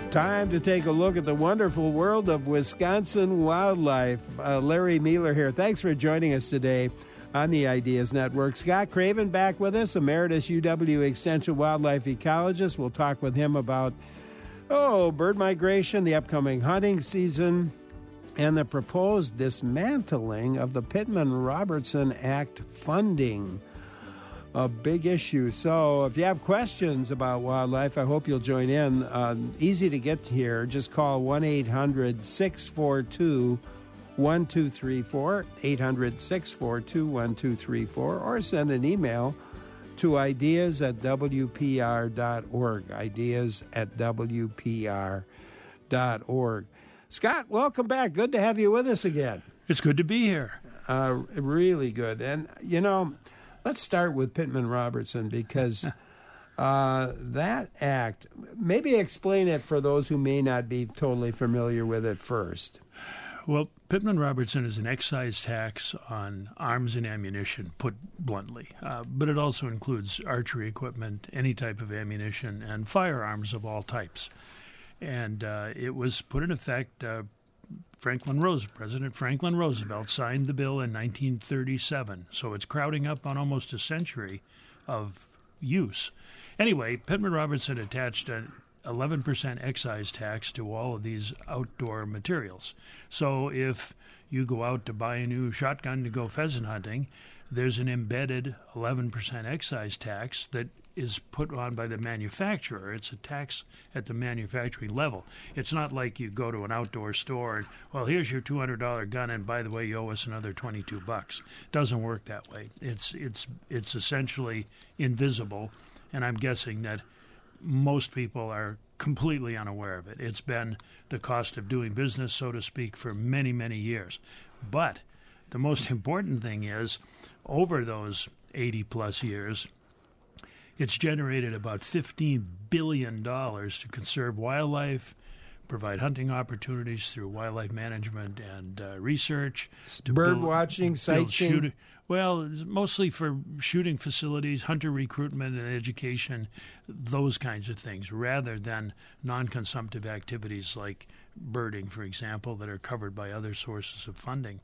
Time to take a look at the wonderful world of Wisconsin wildlife. Larry Mueller here. Thanks for joining us today on the Ideas Network. Scott Craven back with us, Emeritus UW Extension wildlife ecologist. We'll talk with him about, bird migration, the upcoming hunting season, and the proposed dismantling of the Pittman-Robertson Act funding. A big issue. So if you have questions about wildlife, I hope you'll join in. Easy to get here. Just call 1-800-642-1234, 800-642-1234, or send an email to ideas@wpr.org, ideas@wpr.org. Scott, welcome back. Good to have you with us again. It's good to be here. Really good. And, let's start with Pittman-Robertson because that act, maybe explain it for those who may not be totally familiar with it first. Well, Pittman-Robertson is an excise tax on arms and ammunition, put bluntly. But it also includes archery equipment, any type of ammunition, and firearms of all types. And it was put in effect. President Franklin Roosevelt signed the bill in 1937, so it's crowding up on almost a century of use. Anyway, Pittman-Robertson attached an 11% excise tax to all of these outdoor materials. So if you go out to buy a new shotgun to go pheasant hunting, there's an embedded 11% excise tax that is put on by the manufacturer. It's a tax at the manufacturing level. It's not like you go to an outdoor store and, well, here's your $200 gun, and by the way, you owe us another $22. Doesn't work that way. It's essentially invisible, and I'm guessing that most people are completely unaware of it. It's been the cost of doing business, so to speak, for many, many years. But the most important thing is, over those 80-plus years, it's generated about $15 billion to conserve wildlife, provide hunting opportunities through wildlife management and research. Bird watching, sightseeing? Well, mostly for shooting facilities, hunter recruitment and education, those kinds of things, rather than non-consumptive activities like birding, for example, that are covered by other sources of funding.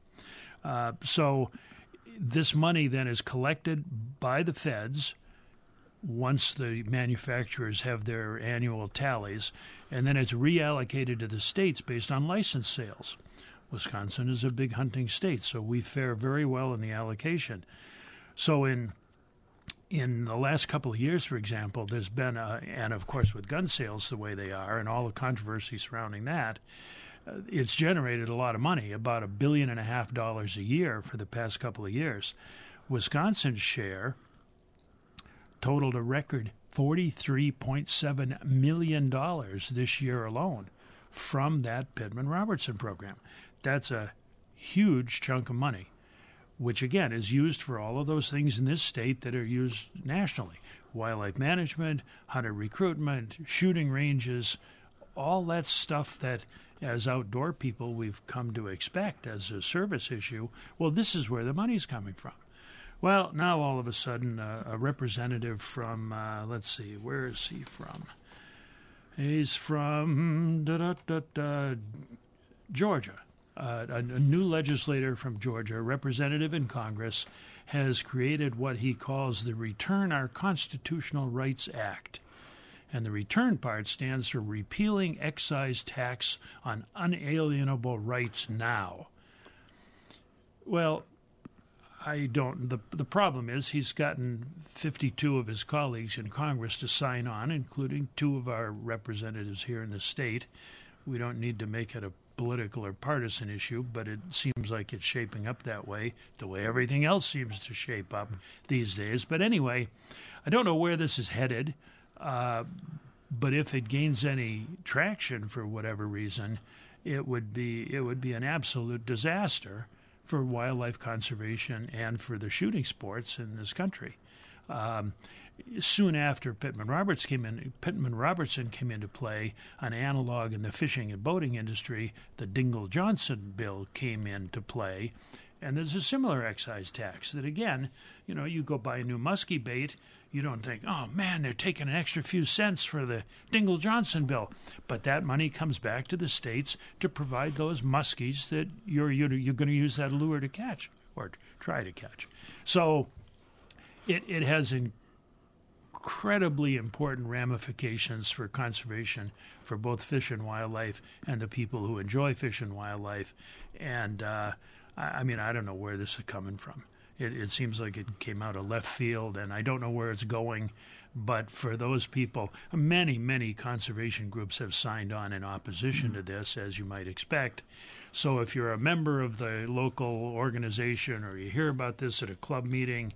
So this money then is collected by the feds once the manufacturers have their annual tallies, and then it's reallocated to the states based on license sales. Wisconsin is a big hunting state, so we fare very well in the allocation. So in the last couple of years, for example, there's been, and of course with gun sales the way they are and all the controversy surrounding that, it's generated a lot of money, about $1.5 billion a year for the past couple of years. Wisconsin's share totaled a record $43.7 million this year alone from that Pittman-Robertson program. That's a huge chunk of money, which, again, is used for all of those things in this state that are used nationally. Wildlife management, hunter recruitment, shooting ranges, all that stuff that, as outdoor people, we've come to expect as a service issue. Well, this is where the money's coming from. Well, now all of a sudden, a representative from, where is he from? He's from Georgia. A new legislator from Georgia, a representative in Congress, has created what he calls the Return Our Constitutional Rights Act. And the return part stands for Repealing Excise Tax on Unalienable Rights Now. Well, the problem is he's gotten 52 of his colleagues in Congress to sign on, including 2 of our representatives here in the state. We don't need to make it a political or partisan issue, but it seems like it's shaping up that way, the way everything else seems to shape up these days. But anyway, I don't know where this is headed, but if it gains any traction for whatever reason, it would be an absolute disaster for wildlife conservation and for the shooting sports in this country. Soon after Pittman-Robertson came into play, an analog in the fishing and boating industry, the Dingell-Johnson bill came into play, And there's a similar excise tax that, again, you go buy a new muskie bait, you don't think, oh, man, they're taking an extra few cents for the Dingell-Johnson bill. But that money comes back to the states to provide those muskies that you're going to use that lure to catch or try to catch. So it has incredibly important ramifications for conservation for both fish and wildlife and the people who enjoy fish and wildlife. And, I don't know where this is coming from. It seems like it came out of left field, and I don't know where it's going. But for those people, many, many conservation groups have signed on in opposition to this, as you might expect. So if you're a member of the local organization or you hear about this at a club meeting,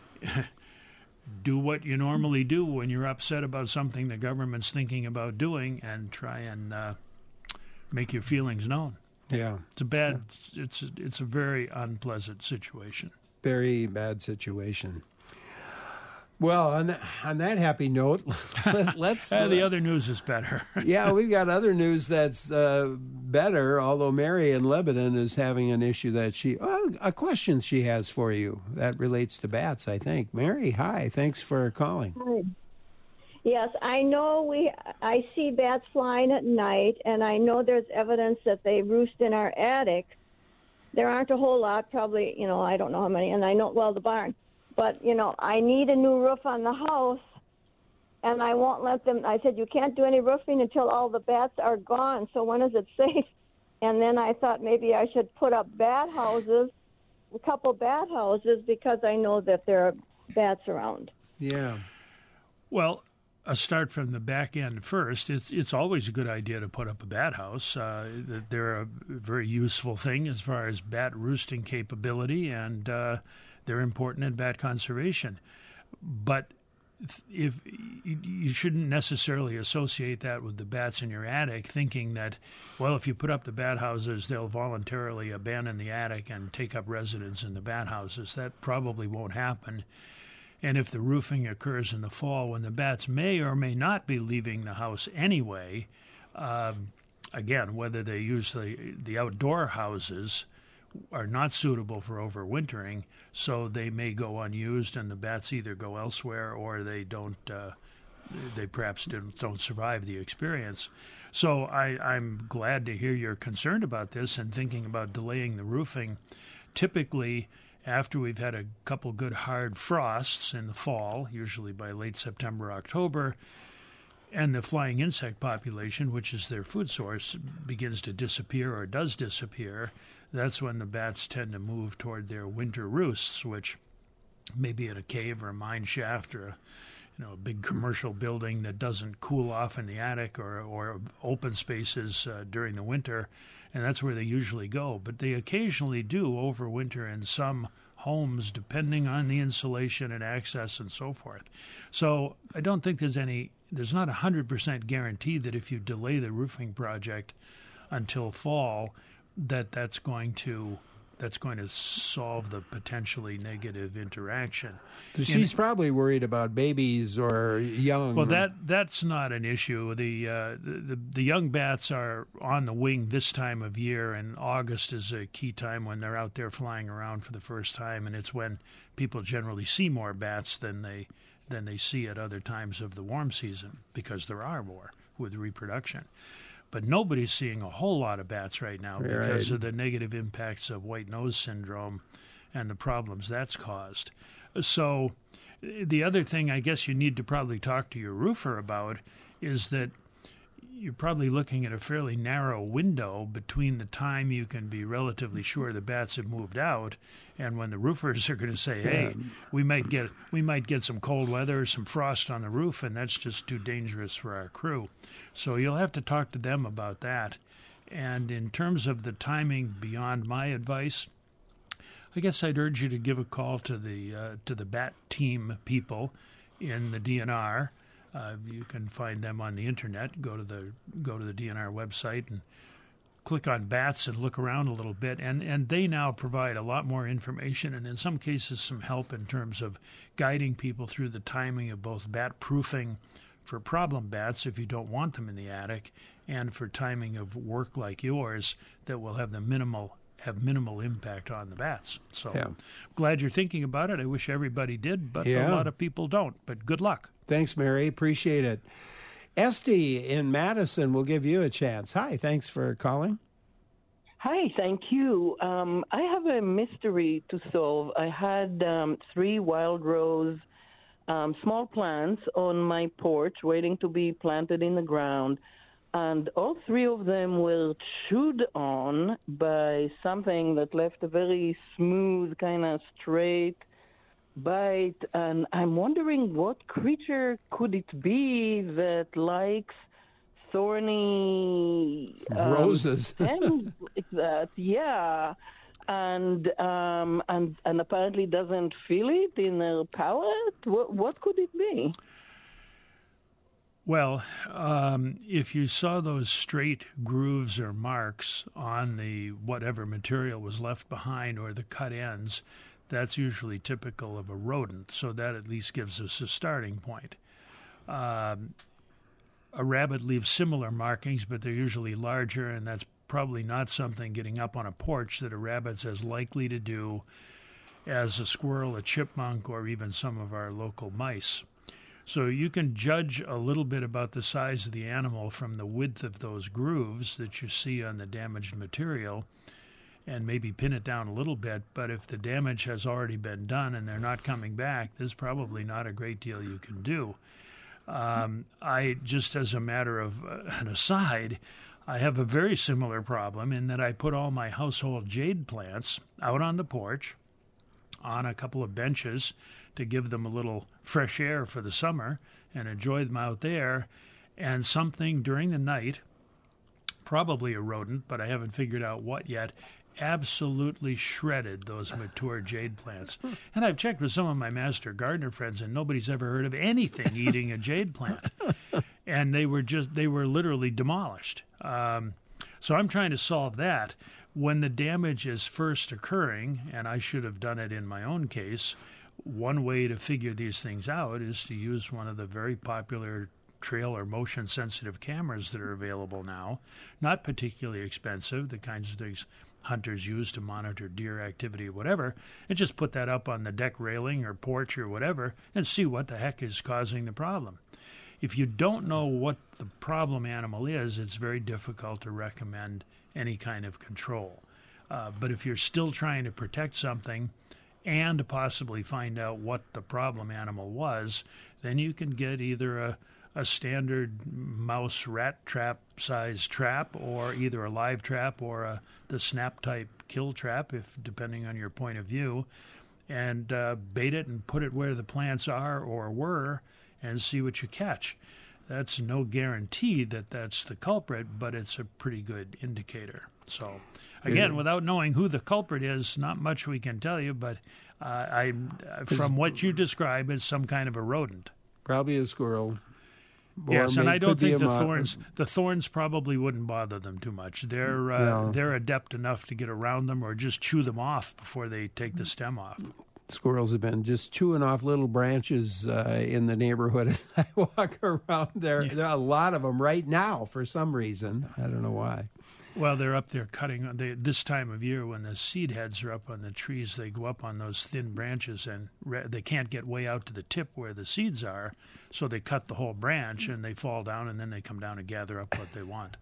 do what you normally do when you're upset about something the government's thinking about doing and try and make your feelings known. Yeah. It's a very unpleasant situation. Very bad situation. Well, on that happy note, let's... the other news is better. Yeah, we've got other news that's better, although Mary in Lebanon is having an issue that a question she has for you that relates to bats, I think. Mary, hi. Thanks for calling. Hi. Yes, I know I see bats flying at night, and I know there's evidence that they roost in our attic. There aren't a whole lot, probably, I don't know how many, and I know, the barn. But, I need a new roof on the house, and I won't let them. I said, you can't do any roofing until all the bats are gone, so when is it safe? And then I thought maybe I should put up bat houses, a couple bat houses, because I know that there are bats around. Yeah. Well, I'll start from the back end first. It's always a good idea to put up a bat house. They're a very useful thing as far as bat roosting capability, and they're important in bat conservation. But if you shouldn't necessarily associate that with the bats in your attic, thinking that, well, if you put up the bat houses, they'll voluntarily abandon the attic and take up residence in the bat houses. That probably won't happen. And if the roofing occurs in the fall, when the bats may or may not be leaving the house anyway, again, whether they use the outdoor houses are not suitable for overwintering, so they may go unused, and the bats either go elsewhere or they don't. They perhaps don't survive the experience. So I'm glad to hear you're concerned about this and thinking about delaying the roofing. Typically, after we've had a couple good hard frosts in the fall, usually by late September, October, and the flying insect population, which is their food source, begins to disappear or does disappear, that's when the bats tend to move toward their winter roosts, which may be in a cave or a mine shaft or a big commercial building that doesn't cool off in the attic or open spaces during the winter. And that's where they usually go. But they occasionally do overwinter in some homes, depending on the insulation and access and so forth. So I don't think there's not 100% guarantee that if you delay the roofing project until fall, that's going to solve the potentially negative interaction. She's probably worried about babies or young. Well, that's not an issue. The young bats are on the wing this time of year, and August is a key time when they're out there flying around for the first time, and it's when people generally see more bats than they see at other times of the warm season, because there are more with reproduction. But nobody's seeing a whole lot of bats right now because of the negative impacts of white nose syndrome and the problems that's caused. So the other thing I guess you need to probably talk to your roofer about is that you're probably looking at a fairly narrow window between the time you can be relatively sure the bats have moved out and when the roofers are going to say, hey, we might get some cold weather or some frost on the roof, and that's just too dangerous for our crew. So you'll have to talk to them about that. And in terms of the timing beyond my advice, I guess I'd urge you to give a call to the bat team people in the DNR. You can find them on the internet. Go to the DNR website and click on bats and look around a little bit. And they now provide a lot more information and in some cases some help in terms of guiding people through the timing of both bat proofing for problem bats if you don't want them in the attic, and for timing of work like yours that will have the minimal have minimal impact on the bats. So Yeah. glad you're thinking about it. I wish everybody did, but Yeah. a lot of people don't. But good luck. Thanks, Mary. Appreciate it. Esty in Madison will give you a chance. Hi, thanks for calling. Hi, thank you. I have a mystery to solve. I had 3 wild rose small plants on my porch waiting to be planted in the ground, and all 3 of them were chewed on by something that left a very smooth, kind of straight bite, and I'm wondering what creature could it be that likes thorny Roses. stems like that, yeah, and apparently doesn't feel it in their palate. What could it be? Well, if you saw those straight grooves or marks on the whatever material was left behind or the cut ends, that's usually typical of a rodent. So that at least gives us a starting point. A rabbit leaves similar markings, but they're usually larger, and that's probably not something getting up on a porch that a rabbit's as likely to do as a squirrel, a chipmunk, or even some of our local mice. So you can judge a little bit about the size of the animal from the width of those grooves that you see on the damaged material and maybe pin it down a little bit. But if the damage has already been done and they're not coming back, there's probably not a great deal you can do. I just, as a matter of an aside, I have a very similar problem in that I put all my household jade plants out on the porch on a couple of benches to give them a little fresh air for the summer and enjoy them out there. And something during the night, probably a rodent, but I haven't figured out what yet, absolutely shredded those mature jade plants. And I've checked with some of my master gardener friends, and nobody's ever heard of anything eating a jade plant. And they were literally demolished. So I'm trying to solve that. When the damage is first occurring, and I should have done it in my own case, one way to figure these things out is to use one of the very popular trail or motion sensitive cameras that are available now. Not particularly expensive, the kinds of things hunters use to monitor deer activity or whatever, and just put that up on the deck railing or porch or whatever and see what the heck is causing the problem. If you don't know what the problem animal is, it's very difficult to recommend any kind of control. But if you're still trying to protect something and possibly find out what the problem animal was, then you can get either a standard mouse rat trap size trap, or either a live trap or the snap type kill trap, if depending on your point of view, and bait it and put it where the plants are or were and see what you catch. That's no guarantee that that's the culprit, but it's a pretty good indicator. So, again, without knowing who the culprit is, not much we can tell you, but from what you describe, it's some kind of a rodent. Probably a squirrel. Yes, and I don't think the thorns probably wouldn't bother them too much. They're adept enough to get around them or just chew them off before they take the stem off. Squirrels have been just chewing off little branches in the neighborhood. I walk around there. There are a lot of them right now for some reason. I don't know why. Well, they're up there cutting. This time of year when the seed heads are up on the trees, they go up on those thin branches, and they can't get way out to the tip where the seeds are, so they cut the whole branch, and they fall down, and then they come down and gather up what they want.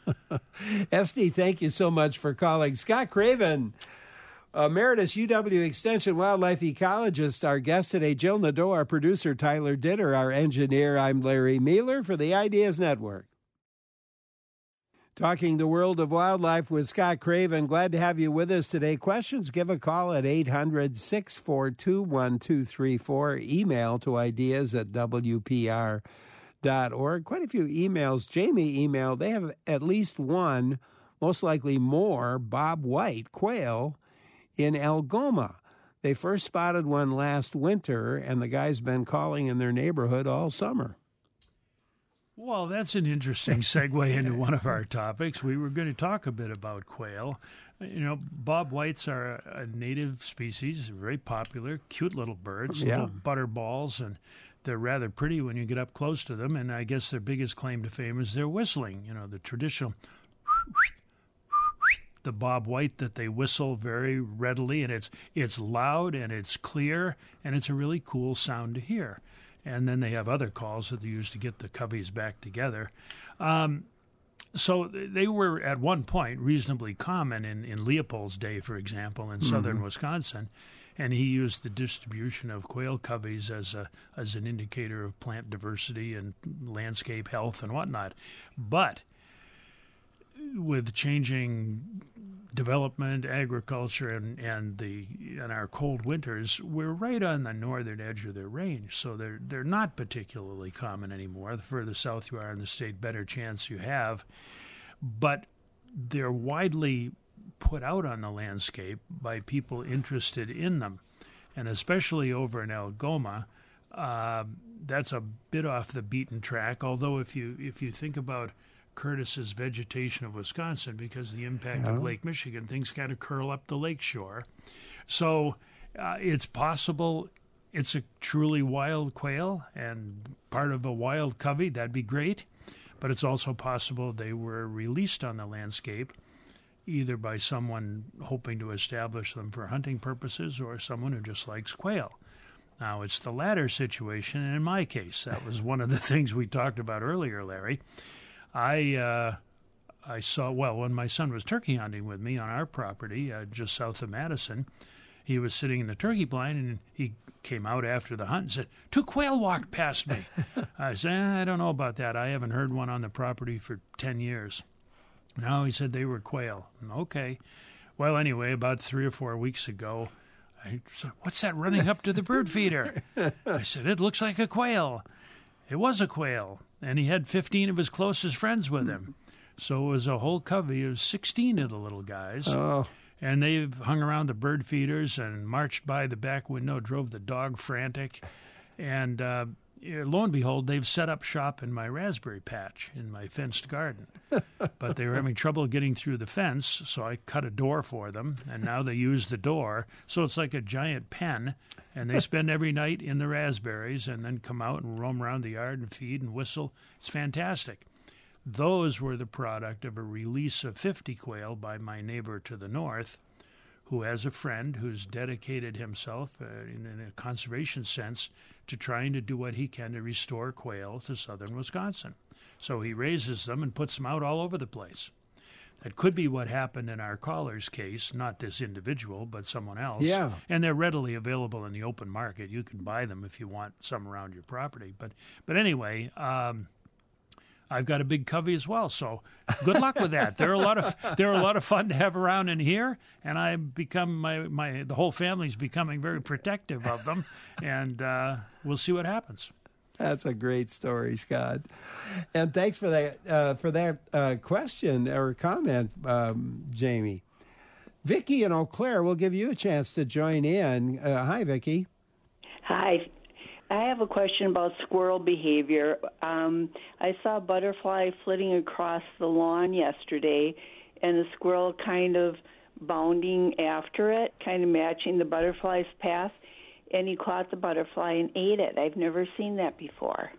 Esty, thank you so much for calling. Scott Craven, Emeritus UW Extension wildlife ecologist, our guest today. Jill Nadeau, our producer. Tyler Ditter, our engineer. I'm Larry Mueller for the Ideas Network. Talking the world of wildlife with Scott Craven. Glad to have you with us today. Questions, give a call at 800-642-1234. Email to ideas@wpr.org. Quite a few emails. Jamie emailed. They have at least one, most likely more, Bob White quail in Algoma. They first spotted one last winter, and the guy's been calling in their neighborhood all summer. Well, that's an interesting segue into one of our topics. We were going to talk a bit about quail. You know, Bob Whites are a native species, very popular, cute little birds, little butterballs, and they're rather pretty when you get up close to them. And I guess their biggest claim to fame is their whistling, you know, the traditional the Bob White that they whistle very readily, and it's loud and it's clear and it's a really cool sound to hear. And then they have other calls that they use to get the coveys back together. So they were at one point reasonably common in Leopold's day, for example, in southern Wisconsin. And he used the distribution of quail coveys as an indicator of plant diversity and landscape health and whatnot. But with changing development, agriculture, and our cold winters, we're right on the northern edge of their range, so they're not particularly common anymore. The further south you are in the state, better chance you have. But they're widely put out on the landscape by people interested in them, and especially over in Algoma. That's a bit off the beaten track. Although if you think about Curtis's vegetation of Wisconsin, because of the impact of Lake Michigan, things kind of curl up the lake shore. So it's possible it's a truly wild quail and part of a wild covey. That'd be great. But it's also possible they were released on the landscape either by someone hoping to establish them for hunting purposes or someone who just likes quail. Now, it's the latter situation, and in my case, that was one of the things we talked about earlier, Larry. I saw, when my son was turkey hunting with me on our property just south of Madison, he was sitting in the turkey blind, and he came out after the hunt and said, 2 quail walked past me. I said, I don't know about that. I haven't heard one on the property for 10 years. No, he said they were quail. Okay. Well, anyway, about 3 or 4 weeks ago, I said, what's that running up to the bird feeder? I said, it looks like a quail. It was a quail, and he had 15 of his closest friends with him. So it was a whole covey of 16 of the little guys. Oh. And they've hung around the bird feeders and marched by the back window, drove the dog frantic. And lo and behold, they've set up shop in my raspberry patch in my fenced garden. But they were having trouble getting through the fence, so I cut a door for them, and now they use the door. So it's like a giant pen, and they spend every night in the raspberries and then come out and roam around the yard and feed and whistle. It's fantastic. Those were the product of a release of 50 quail by my neighbor to the north, who has a friend who's dedicated himself in a conservation sense to trying to do what he can to restore quail to southern Wisconsin. So he raises them and puts them out all over the place. That could be what happened in our caller's case, not this individual, but someone else. Yeah. And they're readily available in the open market. You can buy them if you want some around your property. But anyway, I've got a big covey as well, so good luck with that. They're a lot of fun to have around in here, and I become the whole family's becoming very protective of them, and we'll see what happens. That's a great story, Scott, and thanks for that question or comment, Jamie. Vicki in Eau Claire, we'll give you a chance to join in. Hi, Vicki. Hi. I have a question about squirrel behavior. I saw a butterfly flitting across the lawn yesterday, and the squirrel kind of bounding after it, kind of matching the butterfly's path, and he caught the butterfly and ate it. I've never seen that before.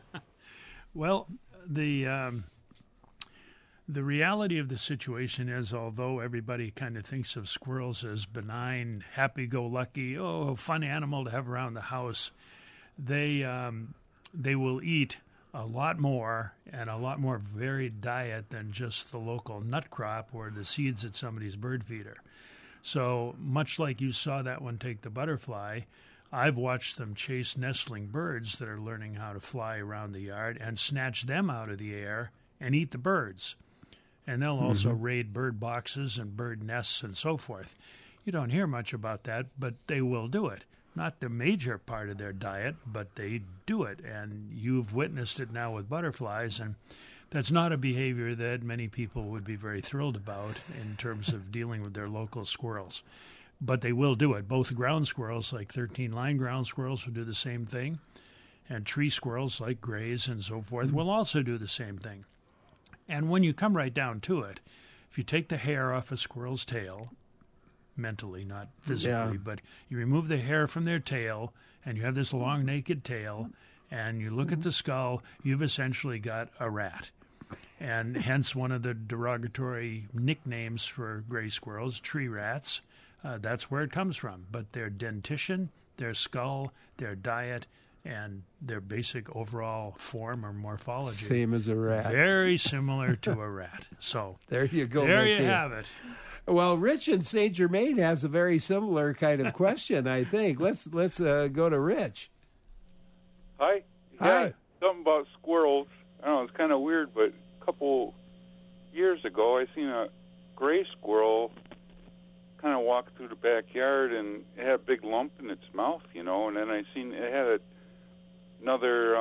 Well, the reality of the situation is, although everybody kind of thinks of squirrels as benign, happy-go-lucky, fun animal to have around the house, they will eat a lot more and a lot more varied diet than just the local nut crop or the seeds at somebody's bird feeder. So much like you saw that one take the butterfly, I've watched them chase nestling birds that are learning how to fly around the yard and snatch them out of the air and eat the birds. And they'll also raid bird boxes and bird nests and so forth. You don't hear much about that, but they will do it. Not the major part of their diet, but they do it. And you've witnessed it now with butterflies, and that's not a behavior that many people would be very thrilled about in terms of dealing with their local squirrels. But they will do it. Both ground squirrels, like 13-line ground squirrels, will do the same thing. And tree squirrels, like grays and so forth, will also do the same thing. And when you come right down to it, if you take the hair off a squirrel's tail, mentally, not physically, but you remove the hair from their tail, and you have this long, naked tail, and you look at the skull, you've essentially got a rat. and hence one of the derogatory nicknames for gray squirrels, tree rats. That's where it comes from. But their dentition, their skull, their diet, and their basic overall form or morphology. Same as a rat. Very similar to a rat. So there you go. There you have it. Well, Rich in St. Germain has a very similar kind of question, I think. Let's go to Rich. Hi. Hi. Yeah, something about squirrels. I don't know, it's kind of weird, but a couple years ago I seen a gray squirrel kind of walk through the backyard, and it had a big lump in its mouth, and then I seen it had another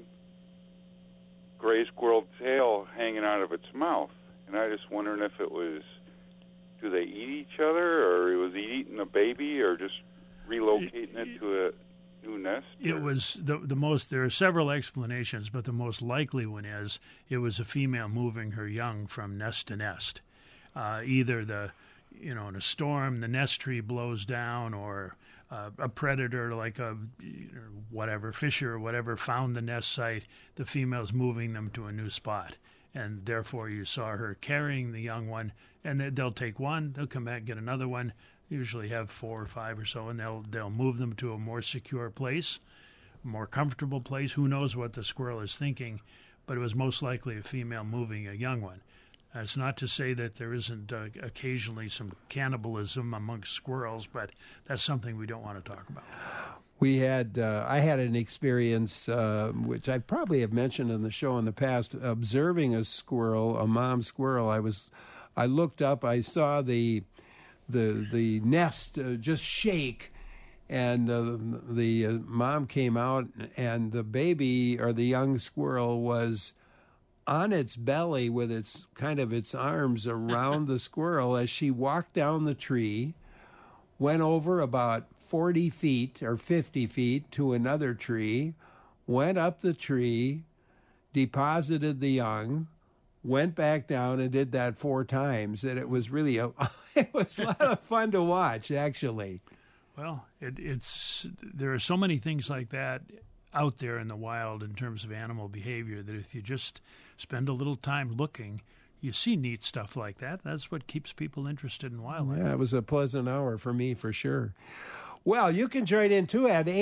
gray squirrel tail hanging out of its mouth, and I just wondering if it was, do they eat each other, or it was eating a baby, or just relocating it to a new nest? It was the most. There are several explanations, but the most likely one is it was a female moving her young from nest to nest. Either in a storm, the nest tree blows down, or a predator like a fisher or whatever found the nest site. The female's moving them to a new spot, and therefore you saw her carrying the young one. And they'll take one, they'll come back, get another one. Usually have 4 or 5 or so, and they'll move them to a more secure place, a more comfortable place. Who knows what the squirrel is thinking, but it was most likely a female moving a young one. It's not to say that there isn't occasionally some cannibalism amongst squirrels, but that's something we don't want to talk about. I had an experience, which I probably have mentioned in the show in the past, observing a mom squirrel. I looked up, I saw the nest just shake, and the mom came out, and the baby or the young squirrel was on its belly with its arms around the squirrel as she walked down the tree, went over about 40 feet or 50 feet to another tree, went up the tree, deposited the young, went back down and did that 4 times. And it was really it was a lot of fun to watch, actually. Well, there are so many things like that out there in the wild in terms of animal behavior that if you just spend a little time looking, you see neat stuff like that. That's what keeps people interested in wildlife. Yeah, it was a pleasant hour for me, for sure. Well, you can join in, too, at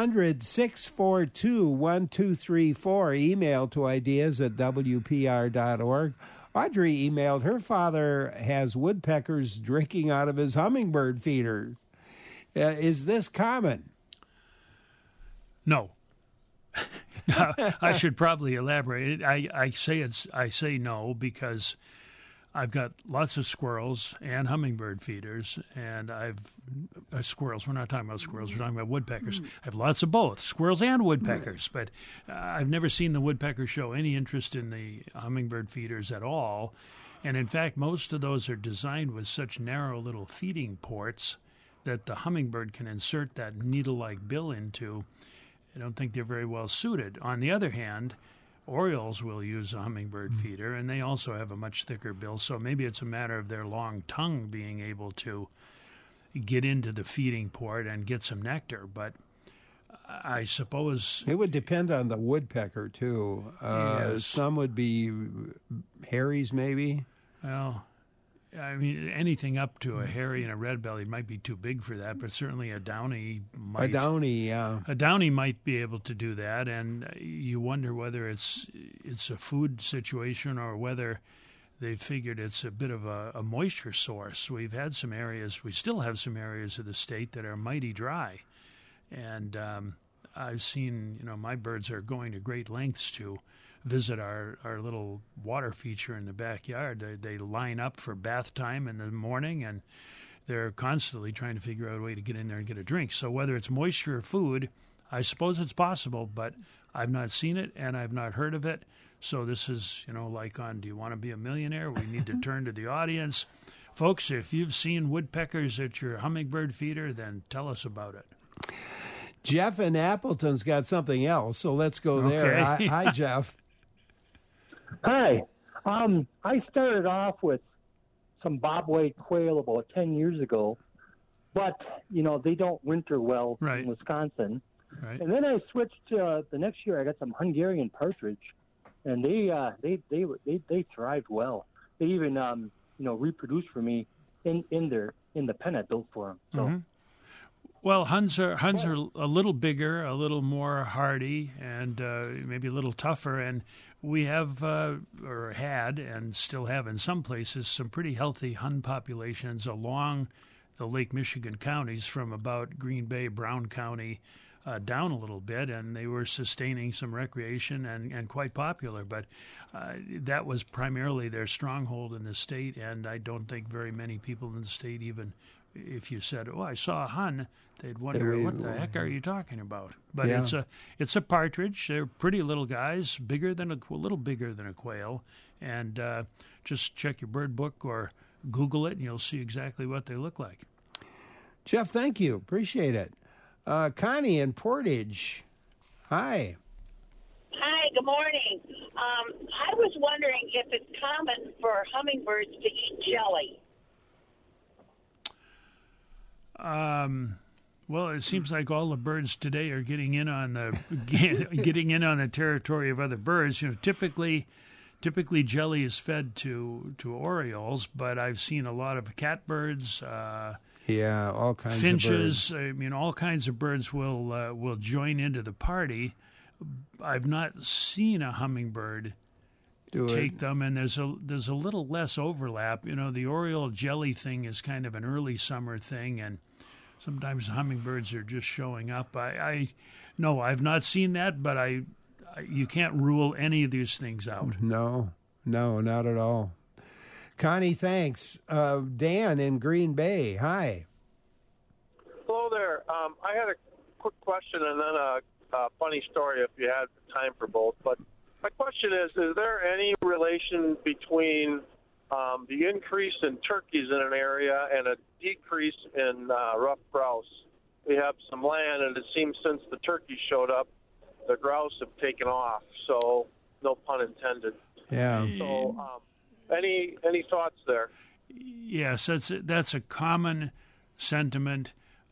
800-642-1234. Email to ideas@wpr.org. Audrey emailed her father has woodpeckers drinking out of his hummingbird feeder. Is this common? No. I should probably elaborate. I say no because I've got lots of squirrels and hummingbird feeders, and squirrels. We're not talking about squirrels. We're talking about woodpeckers. I have lots of both, squirrels and woodpeckers, but I've never seen the woodpeckers show any interest in the hummingbird feeders at all. And in fact, most of those are designed with such narrow little feeding ports that the hummingbird can insert that needle-like bill into. I don't think they're very well suited. On the other hand, orioles will use a hummingbird feeder, and they also have a much thicker bill, so maybe it's a matter of their long tongue being able to get into the feeding port and get some nectar. But I suppose it would depend on the woodpecker, too. Yes. Some would be Harry's, maybe. Well, I mean, anything up to a hairy and a red-bellied might be too big for that, but certainly a downy might. A downy might be able to do that, and you wonder whether it's a food situation or whether they figured it's a bit of a moisture source. We still have some areas of the state that are mighty dry, and I've seen, my birds are going to great lengths to visit our little water feature in the backyard. They line up for bath time in the morning, and they're constantly trying to figure out a way to get in there and get a drink. So whether it's moisture or food, I suppose it's possible, but I've not seen it and I've not heard of it. So this is, like on Do You Want to Be a Millionaire? We need to turn to the audience. Folks, if you've seen woodpeckers at your hummingbird feeder, then tell us about it. Jeff in Appleton's got something else, so let's go there. Okay. Hi, Jeff. Hi. I started off with some bobwhite quail about 10 years ago, but, they don't winter well Right. in Wisconsin. Right. And then I switched the next year, I got some Hungarian partridge, and they thrived well. They even reproduced for me in the pen I built for them. So. Mm-hmm. Well, Huns are a little bigger, a little more hardy, and maybe a little tougher. And we have, or had, and still have in some places, some pretty healthy Hun populations along the Lake Michigan counties from about Green Bay, Brown County, down a little bit, and they were sustaining some recreation and quite popular. But that was primarily their stronghold in the state, and I don't think very many people in the state even, if you said, "Oh, I saw a Hun," they'd wonder, "What the heck are you talking about?" But it's a partridge. They're pretty little guys, a little bigger than a quail, and just check your bird book or Google it, and you'll see exactly what they look like. Jeff, thank you. Appreciate it. Connie in Portage. Hi. Hi, good morning. I was wondering if it's common for hummingbirds to eat jelly. Well, it seems like all the birds today are getting in on the territory of other birds. Typically jelly is fed to orioles, but I've seen a lot of catbirds. All kinds finches, of birds. All kinds of birds will join into the party. I've not seen a hummingbird take them, and there's a little less overlap. The oriole jelly thing is kind of an early summer thing, and sometimes hummingbirds are just showing up. No, I've not seen that, but you can't rule any of these things out. No, not at all. Connie, thanks. Dan in Green Bay. Hi. Hello there. I had a quick question and then a funny story if you had time for both. But my question is there any relation between the increase in turkeys in an area and a decrease in ruffed grouse? We have some land, and it seems since the turkeys showed up, the grouse have taken off. So, no pun intended. Yeah. So, any thoughts there? Yes, that's a common sentiment,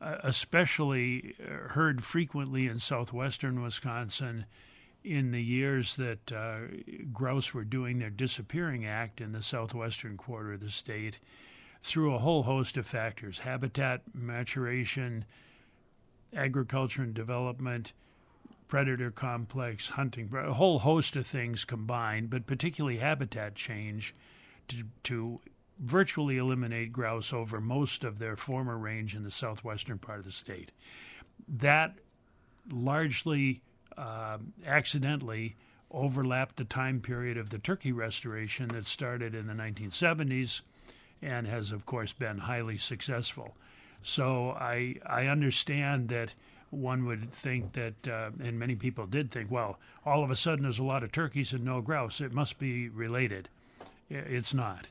especially heard frequently in southwestern Wisconsin in the years that grouse were doing their disappearing act in the southwestern quarter of the state through a whole host of factors: habitat maturation, agriculture and development, predator complex, hunting, a whole host of things combined, but particularly habitat change to virtually eliminate grouse over most of their former range in the southwestern part of the state. That largely accidentally overlapped the time period of the turkey restoration that started in the 1970s and has, of course, been highly successful. So I understand that one would think that, and many people did think, well, all of a sudden there's a lot of turkeys and no grouse. It must be related. It's not.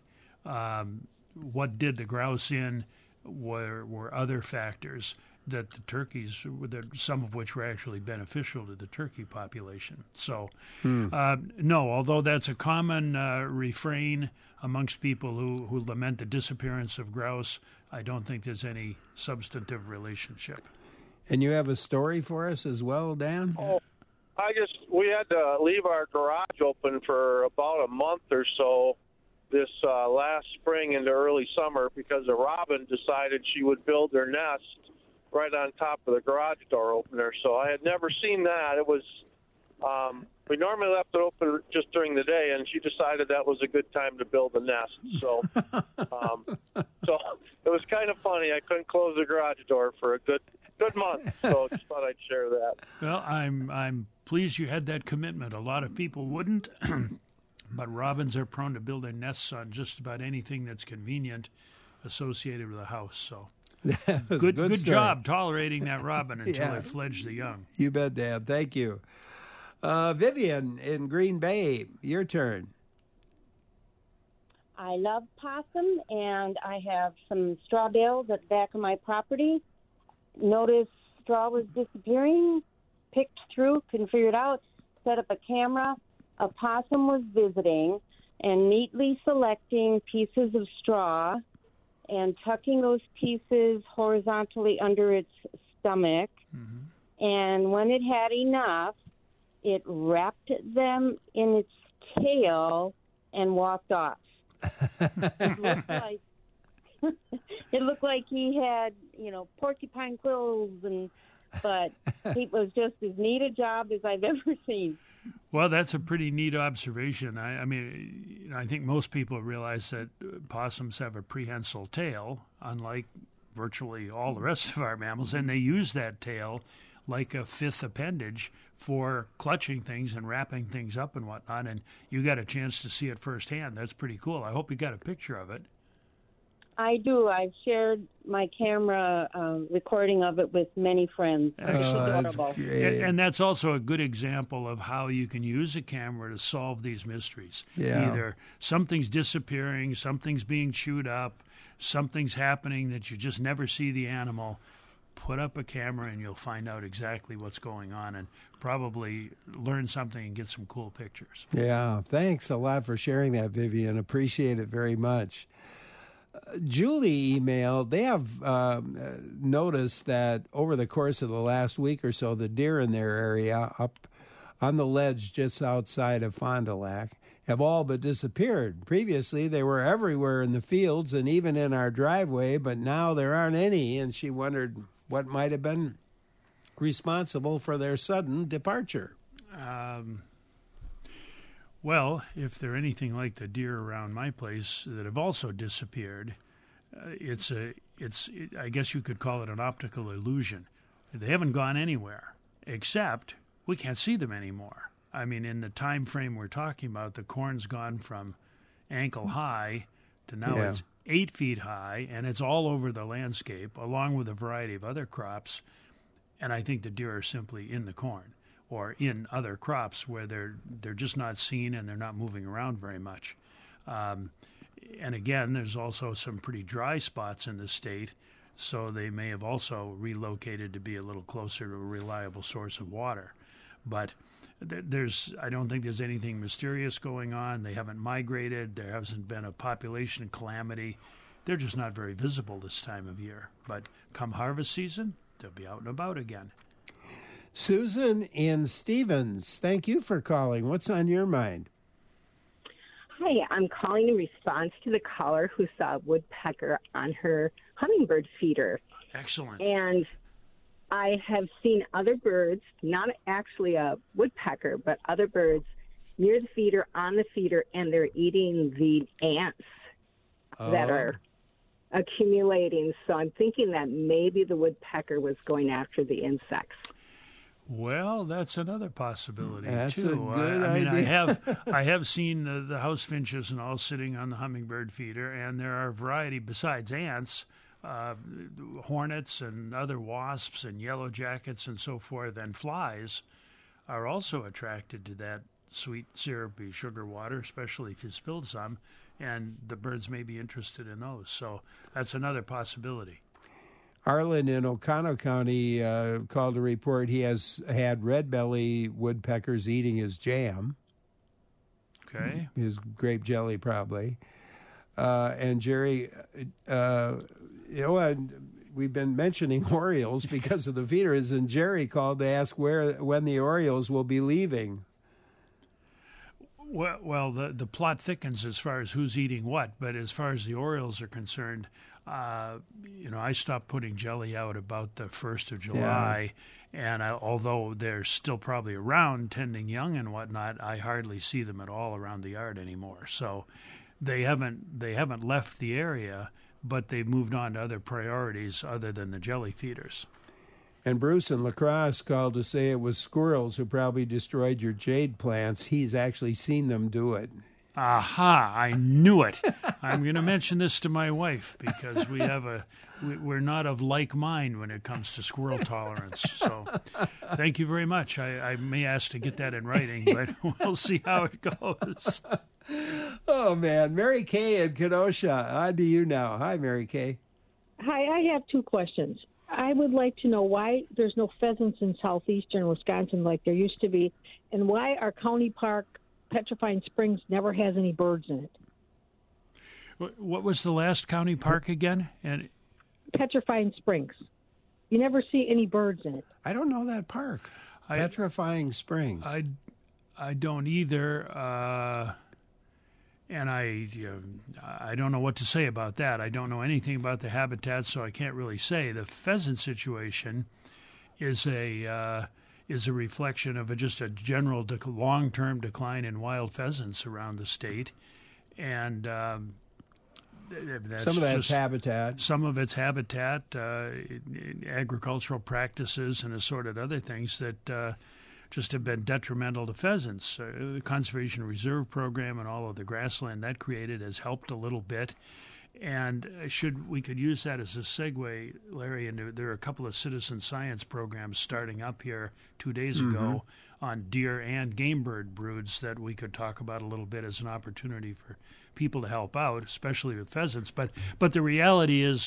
What did the grouse in were other factors that the turkeys, some of which were actually beneficial to the turkey population. So, no, although that's a common refrain amongst people who lament the disappearance of grouse, I don't think there's any substantive relationship. And you have a story for us as well, Dan? Oh, we had to leave our garage open for about a month or so this last spring into early summer because a robin decided she would build her nest right on top of the garage door opener. So I had never seen that. It was we normally left it open just during the day, and she decided that was a good time to build a nest. So so it was kind of funny. I couldn't close the garage door for a good month, so just thought I'd share that. Well, I'm pleased you had that commitment. A lot of people wouldn't, but robins are prone to building nests on just about anything that's convenient associated with a house. So good job tolerating that robin until it fledged the young. You bet, Dan. Thank you. Vivian in Green Bay, your turn. I love possum, and I have some straw bales at the back of my property. Noticed straw was disappearing, picked through, couldn't figure it out, set up a camera. A possum was visiting and neatly selecting pieces of straw and tucking those pieces horizontally under its stomach. Mm-hmm. And when it had enough, it wrapped them in its tail and walked off. It looked like he had, porcupine quills, but it was just as neat a job as I've ever seen. Well, that's a pretty neat observation. I think most people realize that possums have a prehensile tail, unlike virtually all the rest of our mammals, and they use that tail like a fifth appendage for clutching things and wrapping things up and whatnot, and you got a chance to see it firsthand. That's pretty cool. I hope you got a picture of it. I do. I've shared my camera recording of it with many friends. It's adorable. And that's also a good example of how you can use a camera to solve these mysteries. Yeah. Either something's disappearing, something's being chewed up, something's happening that you just never see the animal. Put up a camera and you'll find out exactly what's going on and probably learn something and get some cool pictures. Yeah, thanks a lot for sharing that, Vivian. Appreciate it very much. Julie emailed, they have noticed that over the course of the last week or so, the deer in their area up on the ledge just outside of Fond du Lac have all but disappeared. Previously, they were everywhere in the fields and even in our driveway, but now there aren't any, and she wondered what might have been responsible for their sudden departure. Well, if they're anything like the deer around my place that have also disappeared, I guess you could call it an optical illusion. They haven't gone anywhere, except we can't see them anymore. I mean, in the time frame we're talking about, the corn's gone from ankle high to now it's 8 feet high, and it's all over the landscape, along with a variety of other crops. And I think the deer are simply in the corn or in other crops where they're just not seen and they're not moving around very much. And again, there's also some pretty dry spots in the state, so they may have also relocated to be a little closer to a reliable source of water. But I don't think there's anything mysterious going on. They haven't migrated. There hasn't been a population calamity. They're just not very visible this time of year. But come harvest season, they'll be out and about again. Susan in Stevens, thank you for calling. What's on your mind? Hi, I'm calling in response to the caller who saw a woodpecker on her hummingbird feeder. Excellent. And I have seen other birds, not actually a woodpecker, but other birds near the feeder, on the feeder, and they're eating the ants that are accumulating. So I'm thinking that maybe the woodpecker was going after the insects. Well, that's another possibility that's too. A good I mean, idea. I have seen the house finches and all sitting on the hummingbird feeder, and there are a variety besides ants, hornets and other wasps and yellow jackets and so forth, and flies are also attracted to that sweet, syrupy sugar water, especially if you spilled some, and the birds may be interested in those. So that's another possibility. Arlen in Oconto County called to report he has had red-belly woodpeckers eating his jam. Okay. His grape jelly, probably. And Jerry, we've been mentioning Orioles because of the feeders, and Jerry called to ask when the Orioles will be leaving. Well, the plot thickens as far as who's eating what, but as far as the Orioles are concerned, I stopped putting jelly out about the 1st of July, and although they're still probably around tending young and whatnot, I hardly see them at all around the yard anymore. So they haven't left the area, but they've moved on to other priorities other than the jelly feeders. And Bruce in La Crosse called to say it was squirrels who probably destroyed your jade plants. He's actually seen them do it. Aha, I knew it. I'm going to mention this to my wife because we're not of like mind when it comes to squirrel tolerance. So thank you very much. I may ask to get that in writing, but we'll see how it goes. Oh, man. Mary Kay in Kenosha. On to you now. Hi, Mary Kay. Hi, I have two questions. I would like to know why there's no pheasants in southeastern Wisconsin like there used to be, and why our county park, Petrifying Springs, never has any birds in it. What was the last county park again? And Petrifying Springs. You never see any birds in it. I don't know that park. Petrifying Springs. I don't either, and I don't know what to say about that. I don't know anything about the habitat, so I can't really say. The pheasant situation is a reflection of just a general long-term decline in wild pheasants around the state, and that's some of that's habitat. Some of it's habitat, agricultural practices, and assorted other things that just have been detrimental to pheasants. The Conservation Reserve Program and all of the grassland that created has helped a little bit. And we could use that as a segue, Larry, into there are a couple of citizen science programs starting up here 2 days ago on deer and game bird broods that we could talk about a little bit as an opportunity for people to help out, especially with pheasants. But the reality is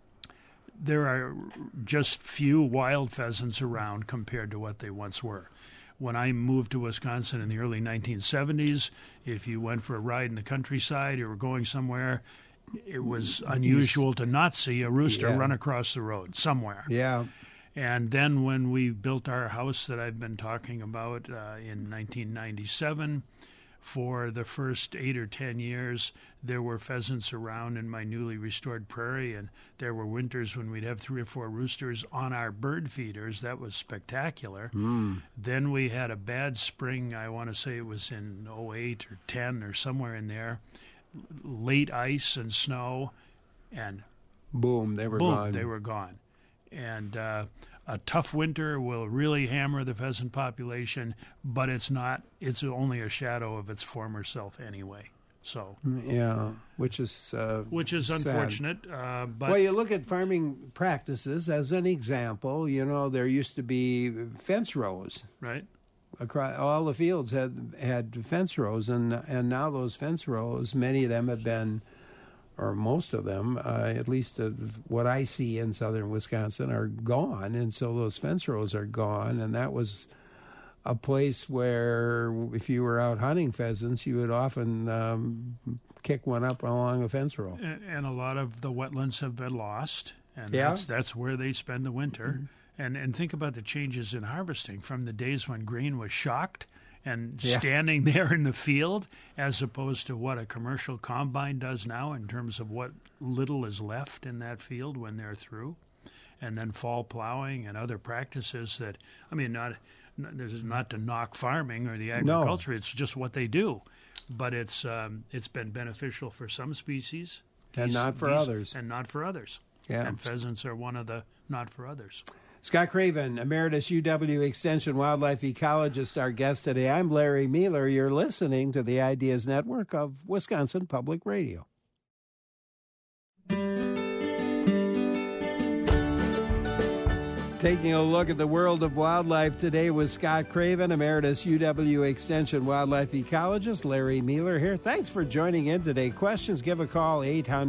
there are just few wild pheasants around compared to what they once were. When I moved to Wisconsin in the early 1970s, if you went for a ride in the countryside or were going somewhere, it was unusual to not see a rooster run across the road somewhere. Yeah. And then when we built our house that I've been talking about in 1997, for the first 8 or 10 years, there were pheasants around in my newly restored prairie, and there were winters when we'd have 3 or 4 roosters on our bird feeders. That was spectacular. Then we had a bad spring. I want to say it was in 08 or 10 or somewhere in there. Late ice and snow, and boom, they were gone. And a tough winter will really hammer the pheasant population, but it's only a shadow of its former self anyway. So which is unfortunate. But well, you look at farming practices as an example. There used to be fence rows, right? Across all the fields had fence rows, and now those fence rows, many of them have been, or most of them, at least what I see in southern Wisconsin, are gone, and so those fence rows are gone, and that was a place where if you were out hunting pheasants, you would often kick one up along a fence row. And a lot of the wetlands have been lost, and that's where they spend the winter. And think about the changes in harvesting from the days when grain was shocked and standing there in the field, as opposed to what a commercial combine does now in terms of what little is left in that field when they're through. And then fall plowing and other practices that, this is not to knock farming or the agriculture, it's just what they do. But it's been beneficial for some species. And not for others. And not for others. Yeah. And pheasants are one of the not for others. Scott Craven, Emeritus UW Extension Wildlife Ecologist, our guest today. I'm Larry Mealer. You're listening to the Ideas Network of Wisconsin Public Radio. Taking a look at the world of wildlife today with Scott Craven, Emeritus UW Extension Wildlife Ecologist. Larry Mealer here. Thanks for joining in today. Questions, give a call,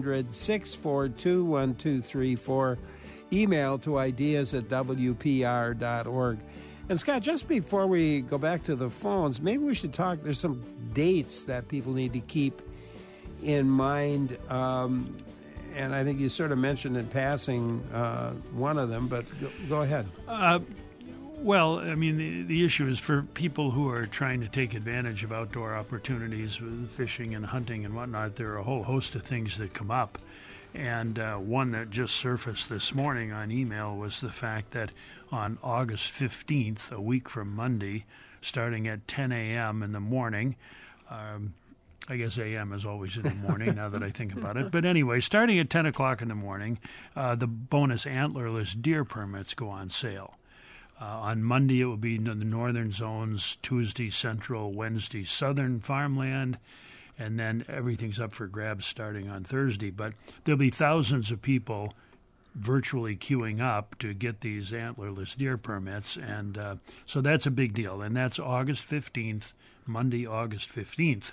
800-642-1234. Email to ideas@wpr.org. And Scott, just before we go back to the phones, maybe we should talk. There's some dates that people need to keep in mind. And I think you sort of mentioned in passing one of them, but go ahead. Well, the issue is for people who are trying to take advantage of outdoor opportunities with fishing and hunting and whatnot, there are a whole host of things that come up. And one that just surfaced this morning on email was the fact that on August 15th, a week from Monday, starting at 10 a.m. in the morning, I guess a.m. is always in the morning now that I think about it. But anyway, starting at 10 o'clock in the morning, the bonus antlerless deer permits go on sale. On Monday, it will be in the northern zones, Tuesday, central, Wednesday, southern farmland, and then everything's up for grabs starting on Thursday. But there'll be thousands of people virtually queuing up to get these antlerless deer permits, and so that's a big deal. And that's August 15th, Monday, August 15th.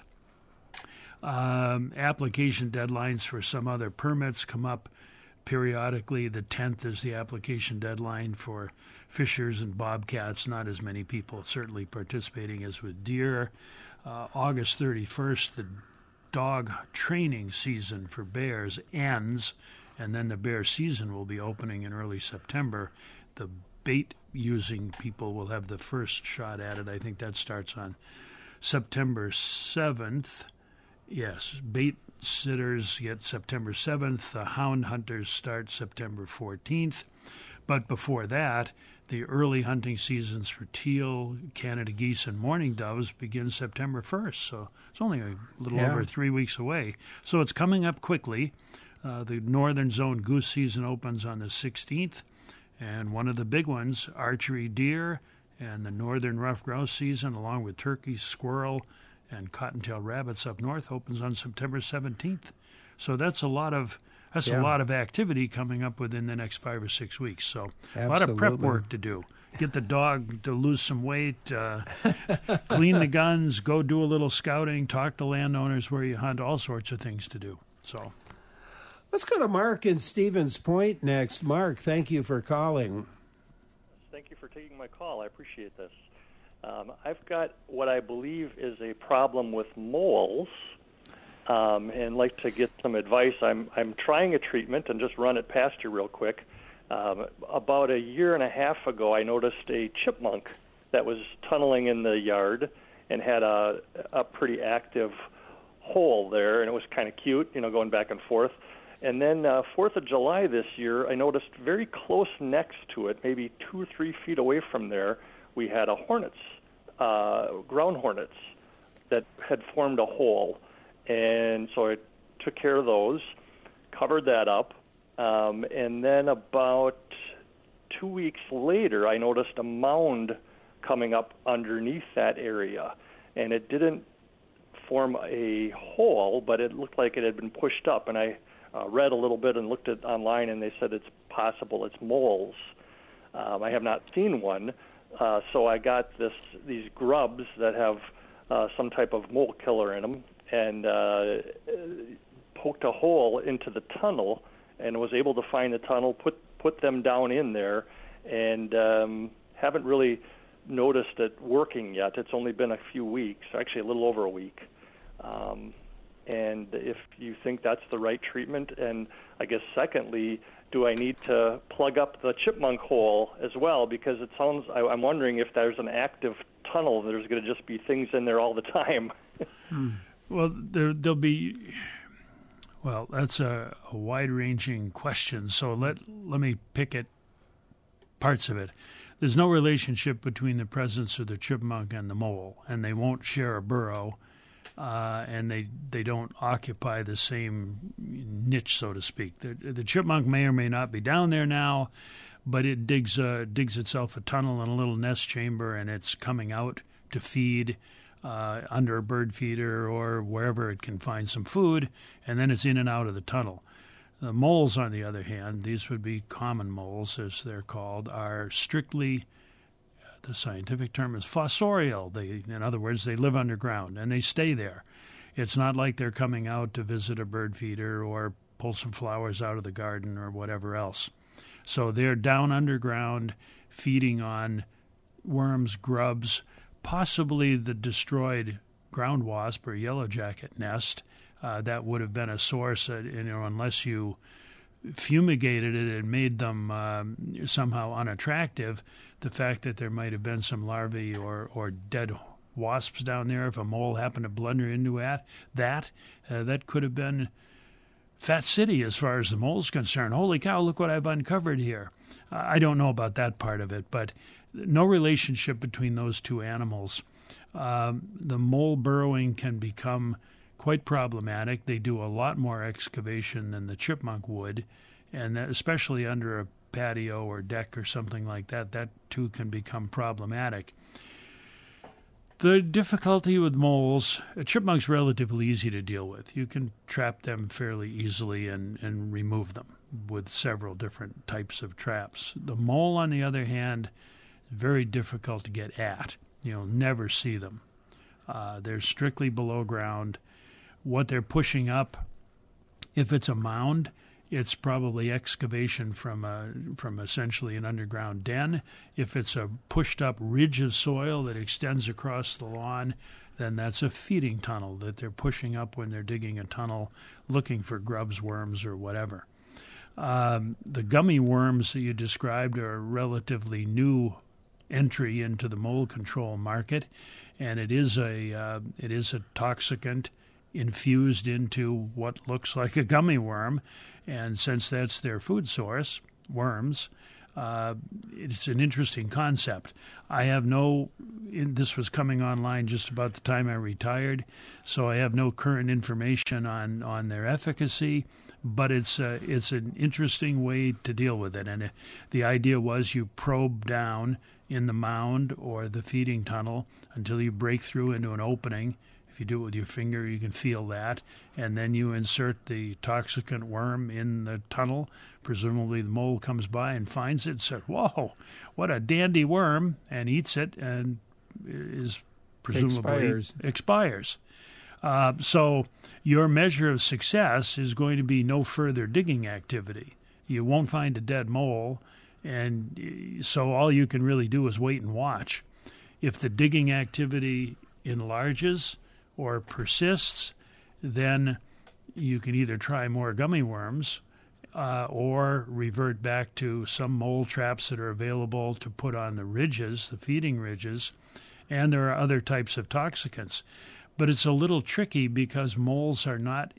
Application deadlines for some other permits come up periodically. The 10th is the application deadline for fishers and bobcats. Not as many people certainly participating as with deer. August 31st, the dog training season for bears ends, and then the bear season will be opening in early September. The bait-using people will have the first shot at it. I think that starts on September 7th. Yes, bait sitters get September 7th. The hound hunters start September 14th. But before that, the early hunting seasons for teal, Canada geese, and mourning doves begin September 1st. So it's only a little over 3 weeks away. So it's coming up quickly. The northern zone goose season opens on the 16th. And one of the big ones, archery deer, and the northern rough grouse season, along with turkeys, squirrel, and cottontail rabbits up north, opens on September 17th. So that's a lot of activity coming up within the next 5 or 6 weeks. So a lot of prep work to do. Get the dog to lose some weight, clean the guns, go do a little scouting, talk to landowners where you hunt, all sorts of things to do. So let's go to Mark in Stevens Point next. Mark, thank you for calling. Thank you for taking my call. I appreciate this. I've got what I believe is a problem with moles, and like to get some advice. I'm trying a treatment and just run it past you real quick. About a year and a half ago, I noticed a chipmunk that was tunneling in the yard and had a pretty active hole there, and it was kind of cute, going back and forth. And then 4th of July this year, I noticed very close next to it, maybe 2 or 3 feet away from there, we had ground hornets that had formed a hole. And so I took care of those, covered that up, and then about 2 weeks later, I noticed a mound coming up underneath that area. And it didn't form a hole, but it looked like it had been pushed up. And I read a little bit and looked at online, and they said it's possible it's moles. I have not seen one, so I got these grubs that have some type of mole killer in them, and poked a hole into the tunnel, and was able to find the tunnel, put them down in there, and haven't really noticed it working yet. It's only been a few weeks, actually a little over a week. And if you think that's the right treatment, and I guess secondly, do I need to plug up the chipmunk hole as well? Because it sounds, I'm wondering if there's an active tunnel, there's going to just be things in there all the time. Well, there'll be, well, that's a wide-ranging question, so let me pick at parts of it. There's no relationship between the presence of the chipmunk and the mole, and they won't share a burrow. And they don't occupy the same niche, so to speak. The chipmunk may or may not be down there now, but it digs itself a tunnel in a little nest chamber, and it's coming out to feed under a bird feeder or wherever it can find some food, and then it's in and out of the tunnel. The moles, on the other hand, these would be common moles, as they're called, are strictly, the scientific term is fossorial. In other words, they live underground, and they stay there. It's not like they're coming out to visit a bird feeder or pull some flowers out of the garden or whatever else. So they're down underground, feeding on worms, grubs, possibly the destroyed ground wasp or yellow jacket nest. That would have been a source, unless you fumigated it and made them somehow unattractive. The fact that there might have been some larvae or dead wasps down there, if a mole happened to blunder into that could have been Fat City as far as the mole's concerned. Holy cow, look what I've uncovered here. I don't know about that part of it, but no relationship between those two animals. The mole burrowing can become quite problematic. They do a lot more excavation than the chipmunk would, and that, especially under a patio or deck or something like that, that too can become problematic. The difficulty with moles, a chipmunk's relatively easy to deal with. You can trap them fairly easily and remove them with several different types of traps. The mole, on the other hand, is very difficult to get at. You'll never see them. They're strictly below ground. What they're pushing up, if it's a mound, it's probably excavation from essentially an underground den. If it's a pushed-up ridge of soil that extends across the lawn, then that's a feeding tunnel that they're pushing up when they're digging a tunnel, looking for grubs, worms, or whatever. The gummy worms that you described are a relatively new entry into the mold control market, and it is a toxicant infused into what looks like a gummy worm, and since that's their food source, worms, it's an interesting concept. This was coming online just about the time I retired, so I have no current information on their efficacy, but it's an interesting way to deal with it. And the idea was you probe down in the mound or the feeding tunnel until you break through into an opening. If you do it with your finger, you can feel that. And then you insert the toxicant worm in the tunnel. Presumably the mole comes by and finds it and says, "Whoa, what a dandy worm," and eats it and is presumably expires. So your measure of success is going to be no further digging activity. You won't find a dead mole, and so all you can really do is wait and watch. If the digging activity enlarges or persists, then you can either try more gummy worms or revert back to some mole traps that are available to put on the ridges, the feeding ridges, and there are other types of toxicants. But it's a little tricky because moles are not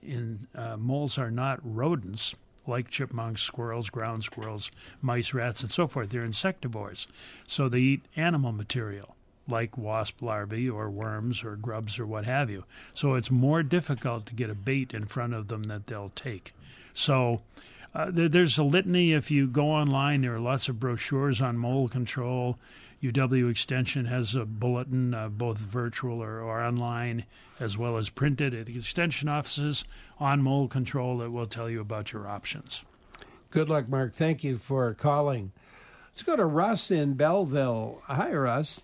rodents like chipmunks, squirrels, ground squirrels, mice, rats, and so forth. They're insectivores, so they eat animal material like wasp larvae or worms or grubs or what have you. So it's more difficult to get a bait in front of them that they'll take. So there's a litany. If you go online, there are lots of brochures on mold control. UW Extension has a bulletin, both virtual or online, as well as printed at the Extension offices on mold control that will tell you about your options. Good luck, Mark. Thank you for calling. Let's go to Russ in Belleville. Hi, Russ.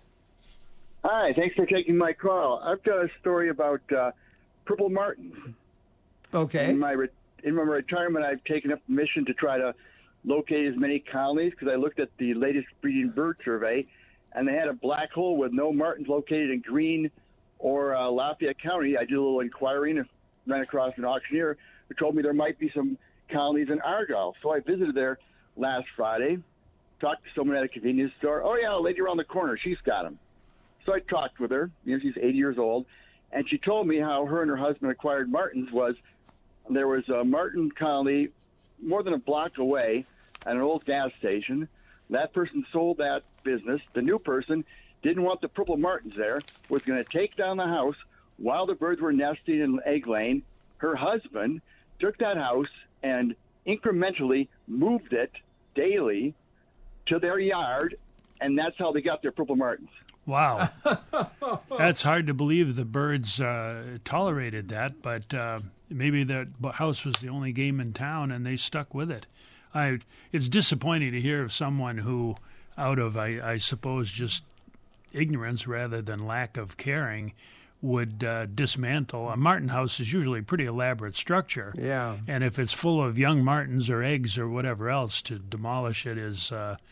Hi, thanks for taking my call. I've got a story about purple martins. Okay. In my retirement, I've taken up a mission to try to locate as many colonies because I looked at the latest breeding bird survey, and they had a black hole with no martins located in Greene or Lafayette County. I did a little inquiring and ran across an auctioneer who told me there might be some colonies in Argyle. So I visited there last Friday, talked to someone at a convenience store. Oh, yeah, a lady around the corner, she's got them. So I talked with her. She's 80 years old, and she told me how her and her husband acquired martins. There was a martin colony more than a block away at an old gas station. That person sold that business. The new person didn't want the purple martins there, was going to take down the house while the birds were nesting and egg laying. Her husband took that house and incrementally moved it daily to their yard, and that's how they got their purple martins. Wow. That's hard to believe the birds tolerated that, but maybe that house was the only game in town and they stuck with it. It's disappointing to hear of someone who, out of, I suppose, just ignorance rather than lack of caring, would dismantle. A martin house is usually a pretty elaborate structure. Yeah. And if it's full of young martins or eggs or whatever else, to demolish it is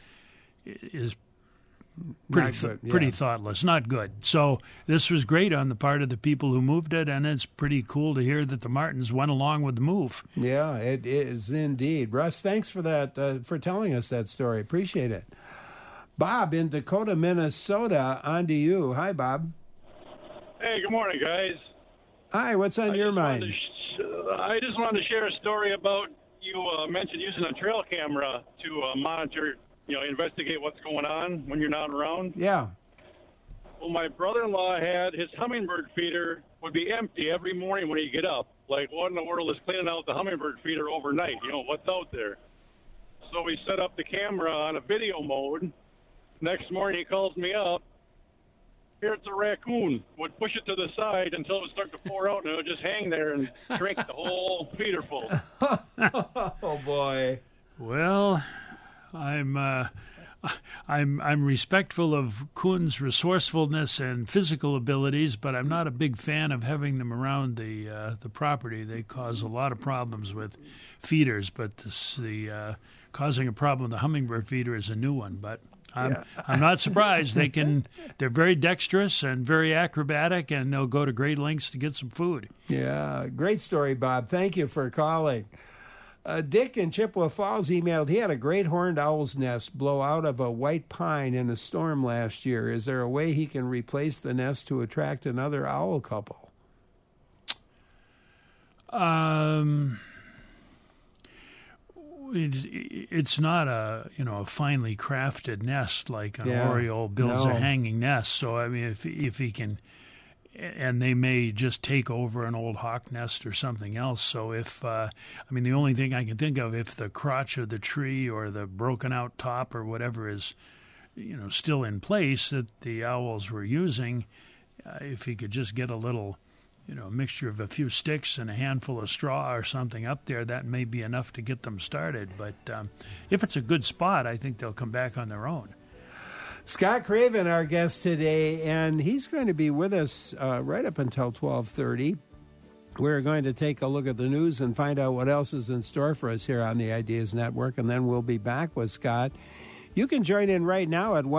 pretty thoughtless, not good. So this was great on the part of the people who moved it, and it's pretty cool to hear that the martins went along with the move. Yeah, it is indeed. Russ, thanks for that, for telling us that story. Appreciate it. Bob in Dakota, Minnesota, on to you. Hi, Bob. Hey, good morning, guys. Hi, what's on your mind? I just wanted to share a story about you mentioned using a trail camera to monitor, investigate what's going on when you're not around. Yeah. Well, my brother-in-law had his hummingbird feeder would be empty every morning when he'd get up. Like, what in the world is cleaning out the hummingbird feeder overnight? What's out there? So we set up the camera on a video mode. Next morning he calls me up. Here it's a raccoon. Would push it to the side until it would start to pour out, and it would just hang there and drink the whole feeder full. Oh, boy. Well, I'm respectful of coons' resourcefulness and physical abilities, but I'm not a big fan of having them around the property. They cause a lot of problems with feeders, but causing a problem with the hummingbird feeder is a new one. But I'm not surprised. They're very dexterous and very acrobatic, and they'll go to great lengths to get some food. Yeah, great story, Bob. Thank you for calling. Dick in Chippewa Falls emailed, he had a great horned owl's nest blow out of a white pine in a storm last year. Is there a way he can replace the nest to attract another owl couple? It's not a finely crafted nest like an oriole builds a hanging nest. So I mean, if he can, and they may just take over an old hawk nest or something else. So the only thing I can think of, if the crotch of the tree or the broken out top or whatever is, still in place that the owls were using, if he could just get a little, mixture of a few sticks and a handful of straw or something up there, that may be enough to get them started. But if it's a good spot, I think they'll come back on their own. Scott Craven, our guest today, and he's going to be with us right up until 12:30. We're going to take a look at the news and find out what else is in store for us here on the Ideas Network, and then we'll be back with Scott. You can join in right now at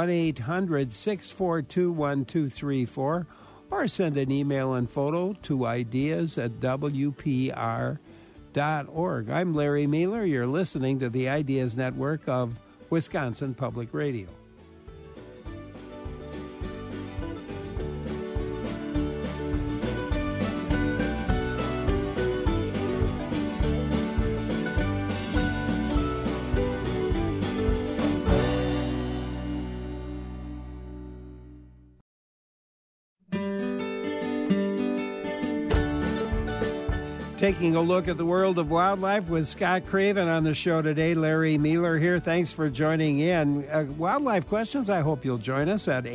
1-800-642-1234 or send an email and photo to ideas@wpr.org. I'm Larry Mueller. You're listening to the Ideas Network of Wisconsin Public Radio. Taking a look at the world of wildlife with Scott Craven on the show today. Larry Mueller here. Thanks for joining in. Wildlife questions, I hope you'll join us at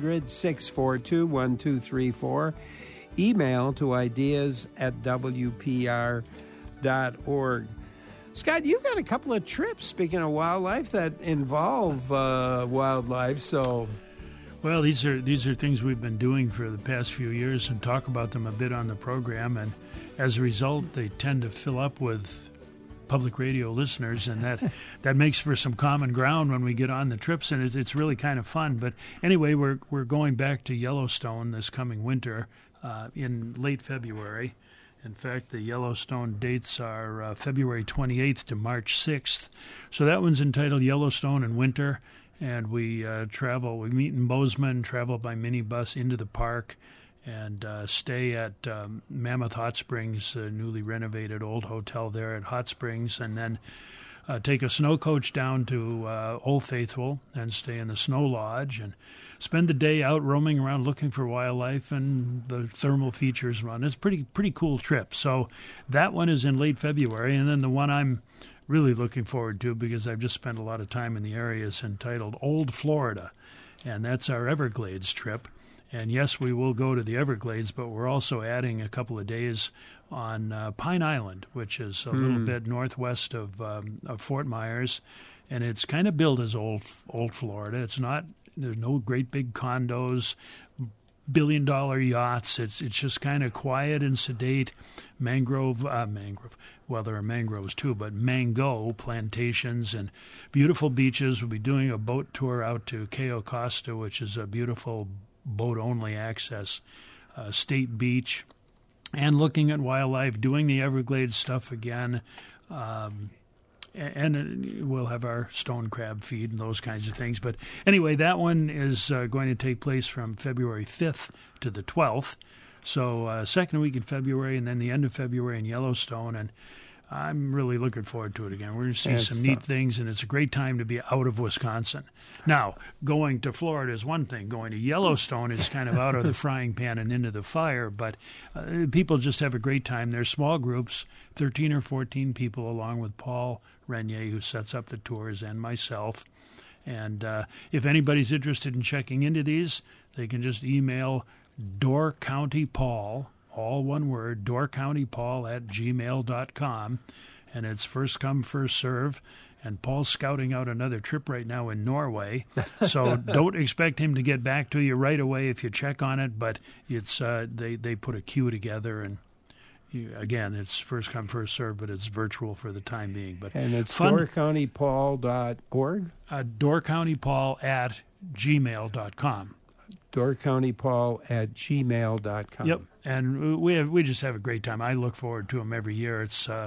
800-642-1234. Email to ideas@wpr.org. Scott, you've got a couple of trips, speaking of wildlife, that involve wildlife, so... Well, these are things we've been doing for the past few years and talk about them a bit on the program, and as a result, they tend to fill up with public radio listeners, and that makes for some common ground when we get on the trips, and it's really kind of fun. But anyway, we're going back to Yellowstone this coming winter in late February. In fact, the Yellowstone dates are February 28th to March 6th. So that one's entitled Yellowstone in Winter. And we we meet in Bozeman, travel by minibus into the park, and stay at Mammoth Hot Springs, the newly renovated old hotel there at Hot Springs, and then take a snow coach down to Old Faithful and stay in the Snow Lodge and spend the day out roaming around looking for wildlife and the thermal features run. It's a pretty cool trip. So that one is in late February, and then the one I'm really looking forward to, because I've just spent a lot of time in the area, is entitled Old Florida, and that's our Everglades trip. And yes, we will go to the Everglades, but we're also adding a couple of days on Pine Island, which is a little bit northwest of Fort Myers, and it's kind of billed as old Florida. It's not. There's no great big condos, billion-dollar yachts. It's just kind of quiet and sedate. Mangrove. Well, there are mangroves too, but mango plantations and beautiful beaches. We'll be doing a boat tour out to Cayo Costa, which is a beautiful boat-only access state beach, and looking at wildlife, doing the Everglades stuff again. And we'll have our stone crab feed and those kinds of things. But anyway, that one is going to take place from February 5th to the 12th. So second week in February, and then the end of February in Yellowstone. And I'm really looking forward to it again. We're going to see some neat things, and it's a great time to be out of Wisconsin. Now, going to Florida is one thing. Going to Yellowstone is kind of out of the frying pan and into the fire, but people just have a great time. They're small groups, 13 or 14 people, along with Paul Renier, who sets up the tours, and myself. And if anybody's interested in checking into these, they can just email Door County Paul, all one word, doorcountypaul@gmail.com, and it's first come, first serve. And Paul's scouting out another trip right now in Norway, so don't expect him to get back to you right away if you check on it. But it's they put a queue together, and again, it's first come, first serve, but it's virtual for the time being. But and it's doorcountypaul.org? Doorcountypaul@gmail.com. doorcountypaul@gmail.com. Yep, and we just have a great time. I look forward to them every year. It's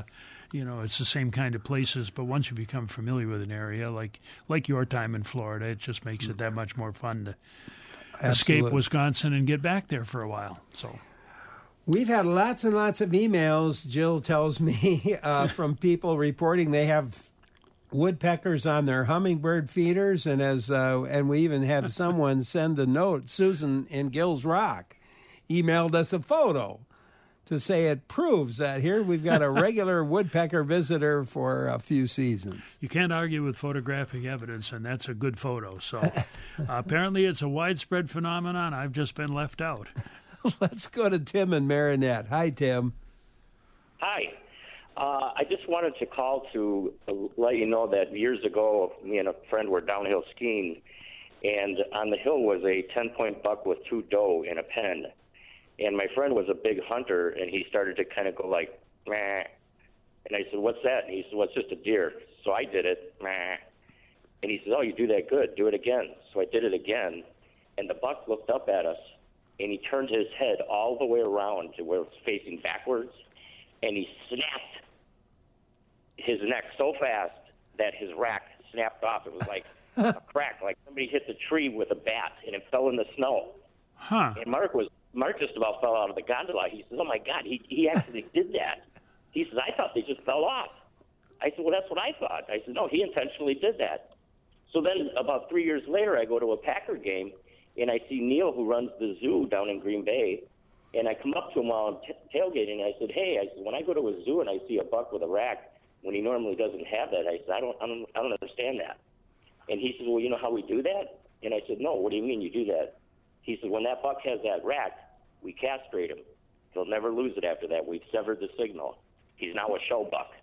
it's the same kind of places. But once you become familiar with an area, like your time in Florida, it just makes it that much more fun to escape Wisconsin and get back there for a while. So. We've had lots and lots of emails, Jill tells me, from people reporting they have woodpeckers on their hummingbird feeders, and we even have someone send a note. Susan in Gills Rock emailed us a photo to say it proves that here we've got a regular woodpecker visitor for a few seasons. You can't argue with photographic evidence, and that's a good photo. So apparently it's a widespread phenomenon. I've just been left out. Let's go to Tim and Marinette. Hi, Tim. Hi. I just wanted to call to let you know that years ago, me and a friend were downhill skiing, and on the hill was a 10-point buck with 2 doe in a pen. And my friend was a big hunter, and he started to kind of go like, meh. And I said, what's that? And he said, well, it's just a deer. So I did it, meh. And he said, oh, you do that good. Do it again. So I did it again, and the buck looked up at us, and he turned his head all the way around to where it was facing backwards, and he snapped his neck so fast that his rack snapped off. It was like a crack, like somebody hit the tree with a bat, and it fell in the snow. Huh. And Mark just about fell out of the gondola. He says, oh, my God, he actually did that. He says, I thought they just fell off. I said, well, that's what I thought. I said, no, he intentionally did that. So then about 3 years later, I go to a Packer game, and I see Neil, who runs the zoo down in Green Bay, and I come up to him while I'm tailgating, and I said, hey, when I go to a zoo and I see a buck with a rack, when he normally doesn't have that, I said, I don't understand that. And he said, well, you know how we do that? And I said, no, what do you mean you do that? He said, when that buck has that rack, we castrate him. He'll never lose it after that. We've severed the signal. He's now a show buck.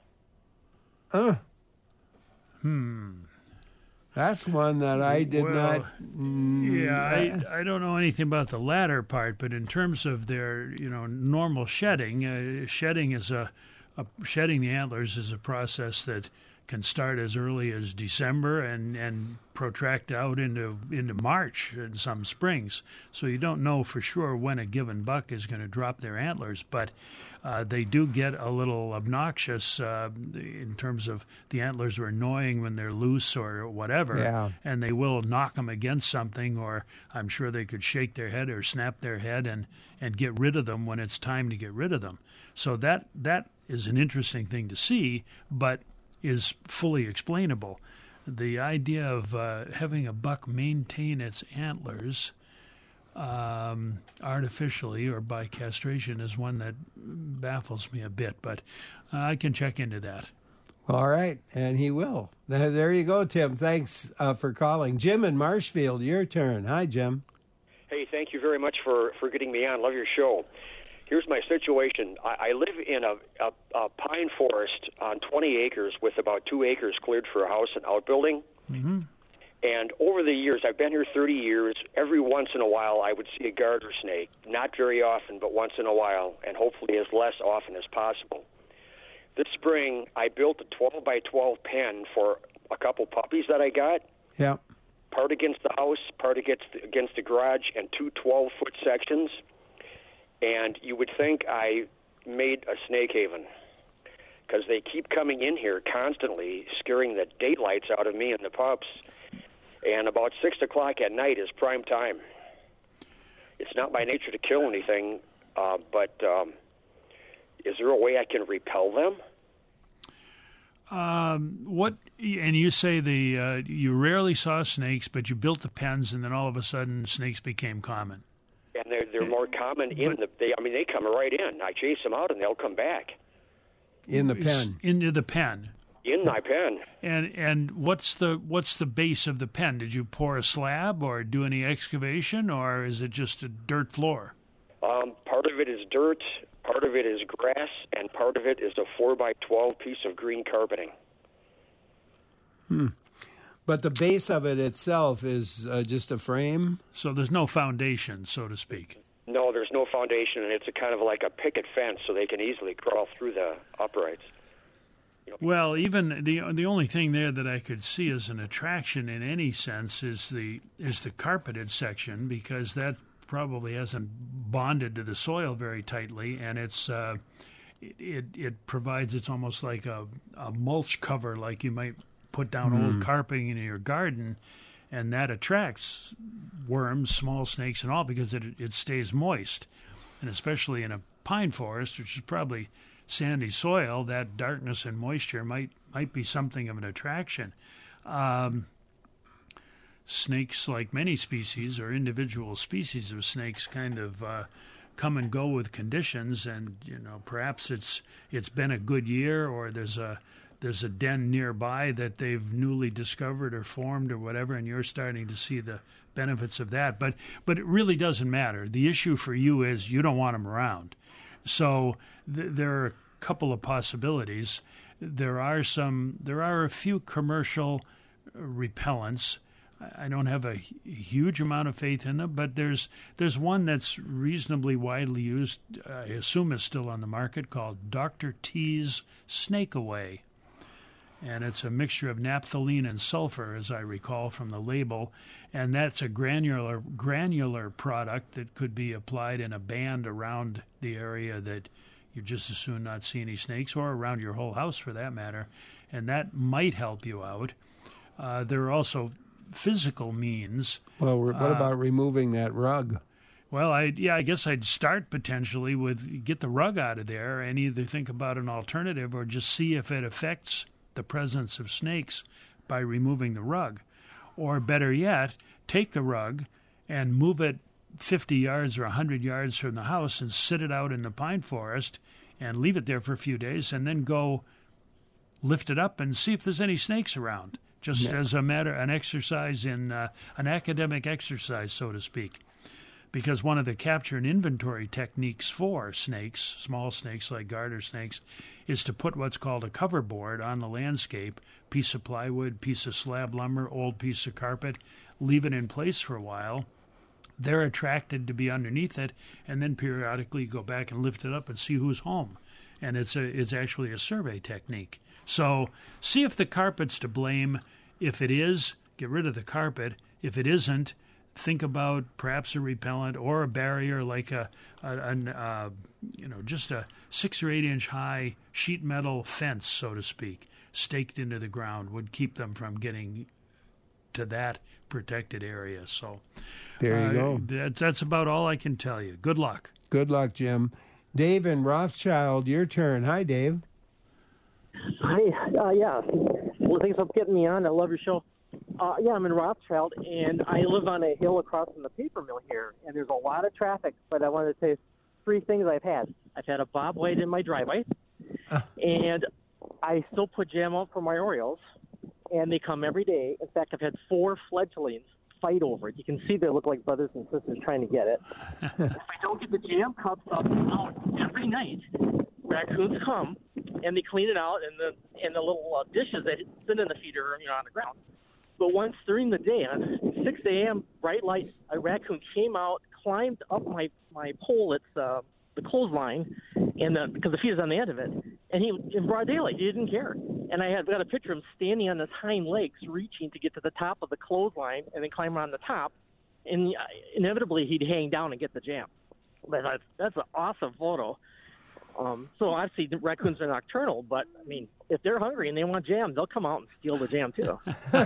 That's one that I did not. Yeah, I don't know anything about the latter part, but in terms of their normal shedding, shedding the antlers is a process that can start as early as December and protract out into March in some springs. So you don't know for sure when a given buck is going to drop their antlers, but they do get a little obnoxious in terms of the antlers are annoying when they're loose or whatever, and they will knock them against something, or I'm sure they could shake their head or snap their head and get rid of them when it's time to get rid of them. So that is an interesting thing to see, but is fully explainable. The idea of having a buck maintain its antlers artificially or by castration is one that baffles me a bit, but I can check into that. All right, and he will. There you go, Tim. Thanks for calling. Jim in Marshfield, your turn. Hi, Jim. Hey, thank you very much for getting me on. Love your show. Here's my situation. I live in a pine forest on 20 acres with about 2 acres cleared for a house and outbuilding. Mm-hmm. And over the years, I've been here 30 years, every once in a while I would see a garter snake. Not very often, but once in a while, and hopefully as less often as possible. This spring, I built a 12 by 12 pen for a couple puppies that I got. Yeah. Part against the house, part against the garage, and 2 12-foot sections. And you would think I made a snake haven because they keep coming in here constantly, scaring the daylights out of me and the pups. And about 6 o'clock at night is prime time. It's not my nature to kill anything, but is there a way I can repel them? What? And you say you rarely saw snakes, but you built the pens, and then all of a sudden snakes became common. And they're more common they come right in. I chase them out and they'll come back. In the pen. Into the pen. In my pen. And what's the base of the pen? Did you pour a slab or do any excavation, or is it just a dirt floor? Part of it is dirt, part of it is grass, and part of it is a 4 by 12 piece of green carpeting. But the base of it itself is just a frame? So there's no foundation, so to speak? No, there's no foundation, and it's a kind of like a picket fence, so they can easily crawl through the uprights. Well, even the only thing there that I could see as an attraction in any sense is the carpeted section, because that probably hasn't bonded to the soil very tightly, and it's it provides, it's almost like a mulch cover, like you might put down old carpeting in your garden, and that attracts worms, small snakes and all, because it stays moist. And especially in a pine forest, which is probably sandy soil, that darkness and moisture might be something of an attraction. Snakes, like many species or individual species of snakes, kind of come and go with conditions, and perhaps it's been a good year, or there's a den nearby that they've newly discovered or formed or whatever, and you're starting to see the benefits of that. But it really doesn't matter. The issue for you is you don't want them around. So there are a couple of possibilities. There are a few commercial repellents. I don't have a huge amount of faith in them, but there's one that's reasonably widely used, I assume is still on the market, called Dr. T's Snake Away. And it's a mixture of naphthalene and sulfur, as I recall from the label, and that's a granular product that could be applied in a band around the area that you just as soon not see any snakes, or around your whole house for that matter, and that might help you out. There are also physical means. Well, what about removing that rug? Well, I guess I'd start potentially with get the rug out of there and either think about an alternative or just see if it affects the presence of snakes by removing the rug. Or better yet, take the rug and move it 50 yards or 100 yards from the house and sit it out in the pine forest and leave it there for a few days, and then go lift it up and see if there's any snakes around. Just as an exercise in an academic exercise, so to speak. Because one of the capture and inventory techniques for snakes, small snakes like garter snakes, is to put what's called a cover board on the landscape, piece of plywood, piece of slab lumber, old piece of carpet, leave it in place for a while. They're attracted to be underneath it, and then periodically go back and lift it up and see who's home. And it's actually a survey technique. So see if the carpet's to blame. If it is, get rid of the carpet. If it isn't, think about perhaps a repellent or a barrier, like just a 6 or 8 inch high sheet metal fence, so to speak, staked into the ground, would keep them from getting to that protected area. So there you go. That's about all I can tell you. Good luck. Good luck, Jim. Dave in Rothschild, your turn. Hi, Dave. Hi. Yeah. Well, thanks for getting me on. I love your show. I'm in Rothschild, and I live on a hill across from the paper mill here, and there's a lot of traffic, but I wanted to say 3 things I've had. I've had a bobwhite in my driveway, and I still put jam out for my Orioles, and they come every day. In fact, I've had 4 fledglings fight over it. You can see they look like brothers and sisters trying to get it. If I don't get the jam cups up out every night, raccoons come and they clean it out, and the little dishes that sit in the feeder, on the ground. But once during the day, at 6 a.m., bright light, a raccoon came out, climbed up my pole. It's the clothesline, and because the feeder's on the end of it, and he, in broad daylight, he didn't care. And I got a picture of him standing on his hind legs, reaching to get to the top of the clothesline, and then climb on the top. And inevitably, he'd hang down and get the jam. But that's an awesome photo. So obviously, the raccoons are nocturnal, but I mean, if they're hungry and they want jam, they'll come out and steal the jam too.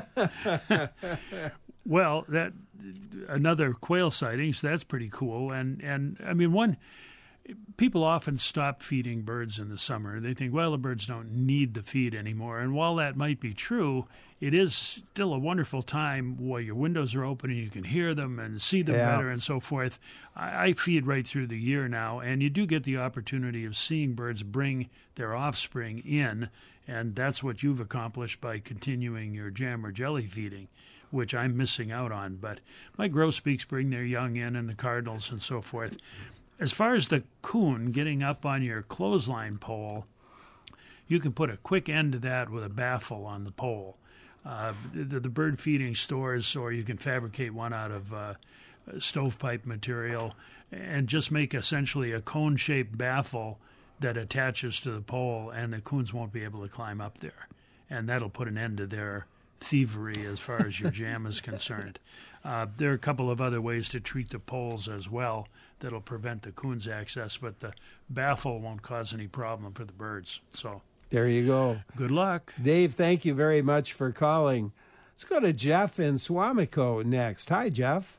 Well, that another quail sighting, so that's pretty cool. And I mean, people often stop feeding birds in the summer. They think, well, the birds don't need the feed anymore. And while that might be true, it is still a wonderful time while your windows are open and you can hear them and see them better and so forth. I feed right through the year now, and you do get the opportunity of seeing birds bring their offspring in, and that's what you've accomplished by continuing your jam or jelly feeding, which I'm missing out on. But my grosbeaks bring their young in, and the cardinals and so forth. As far as the coon getting up on your clothesline pole, you can put a quick end to that with a baffle on the pole. The bird feeding stores, or you can fabricate one out of stovepipe material and just make essentially a cone-shaped baffle that attaches to the pole, and the coons won't be able to climb up there. And that'll put an end to their thievery as far as your jam is concerned. There are a couple of other ways to treat the poles as well that'll prevent the coons' access, but the baffle won't cause any problem for the birds. So there you go. Good luck. Dave, thank you very much for calling. Let's go to Jeff in Swamico next. Hi, Jeff.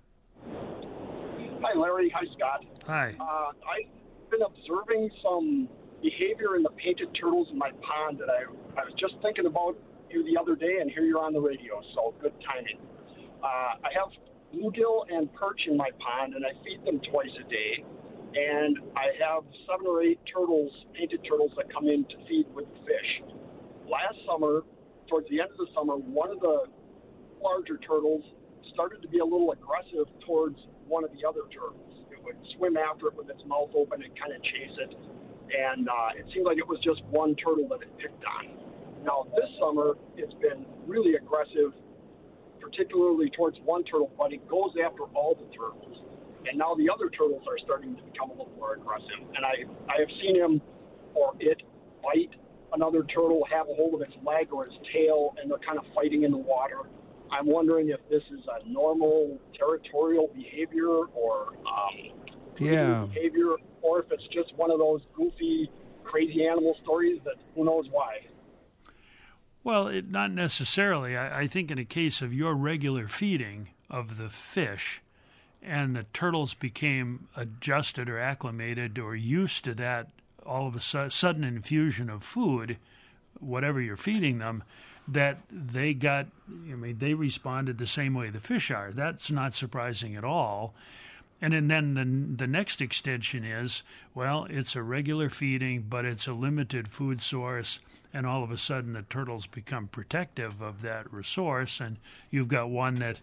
Hi, Larry. Hi, Scott. Hi. I've been observing some behavior in the painted turtles in my pond that I was just thinking about you the other day, and here you're on the radio, so good timing. I have bluegill and perch in my pond, and I feed them twice a day. And I have 7 or 8 turtles, painted turtles, that come in to feed with the fish. Last summer, towards the end of the summer, one of the larger turtles started to be a little aggressive towards one of the other turtles. It would swim after it with its mouth open and kind of chase it. And it seemed like it was just one turtle that it picked on. Now, this summer, it's been really aggressive, particularly towards one turtle, but it goes after all the turtles. And now the other turtles are starting to become a little more aggressive. And I have seen him or it bite another turtle, have a hold of its leg or its tail, and they're kind of fighting in the water. I'm wondering if this is a normal territorial behavior or behavior, or if it's just one of those goofy, crazy animal stories that who knows why. Well, not necessarily. I think in a case of your regular feeding of the fish and the turtles became adjusted or acclimated or used to that all of a sudden infusion of food, whatever you're feeding them, that they they responded the same way the fish are. That's not surprising at all. And then the next extension is, well, it's a regular feeding, but it's a limited food source, and all of a sudden the turtles become protective of that resource, and you've got one that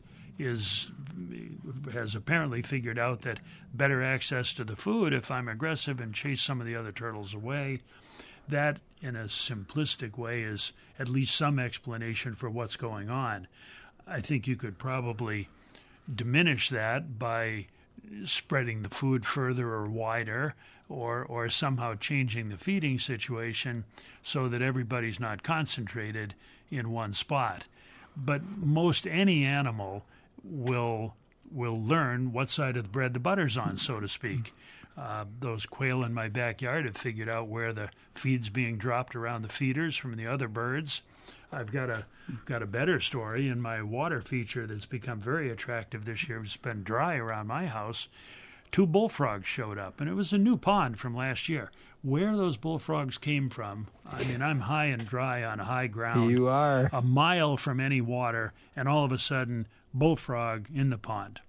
has apparently figured out that better access to the food if I'm aggressive and chase some of the other turtles away. That, in a simplistic way, is at least some explanation for what's going on. I think you could probably diminish that by spreading the food further or wider, or somehow changing the feeding situation so that everybody's not concentrated in one spot. But most any animal will learn what side of the bread the butter's on, so to speak. Those quail in my backyard have figured out where the feed's being dropped around the feeders from the other birds. I've got a better story in my water feature that's become very attractive this year. It's been dry around my house. 2 bullfrogs showed up, and it was a new pond from last year. Where those bullfrogs came from, I mean, I'm high and dry on high ground. You are. A mile from any water, and all of a sudden, bullfrog in the pond.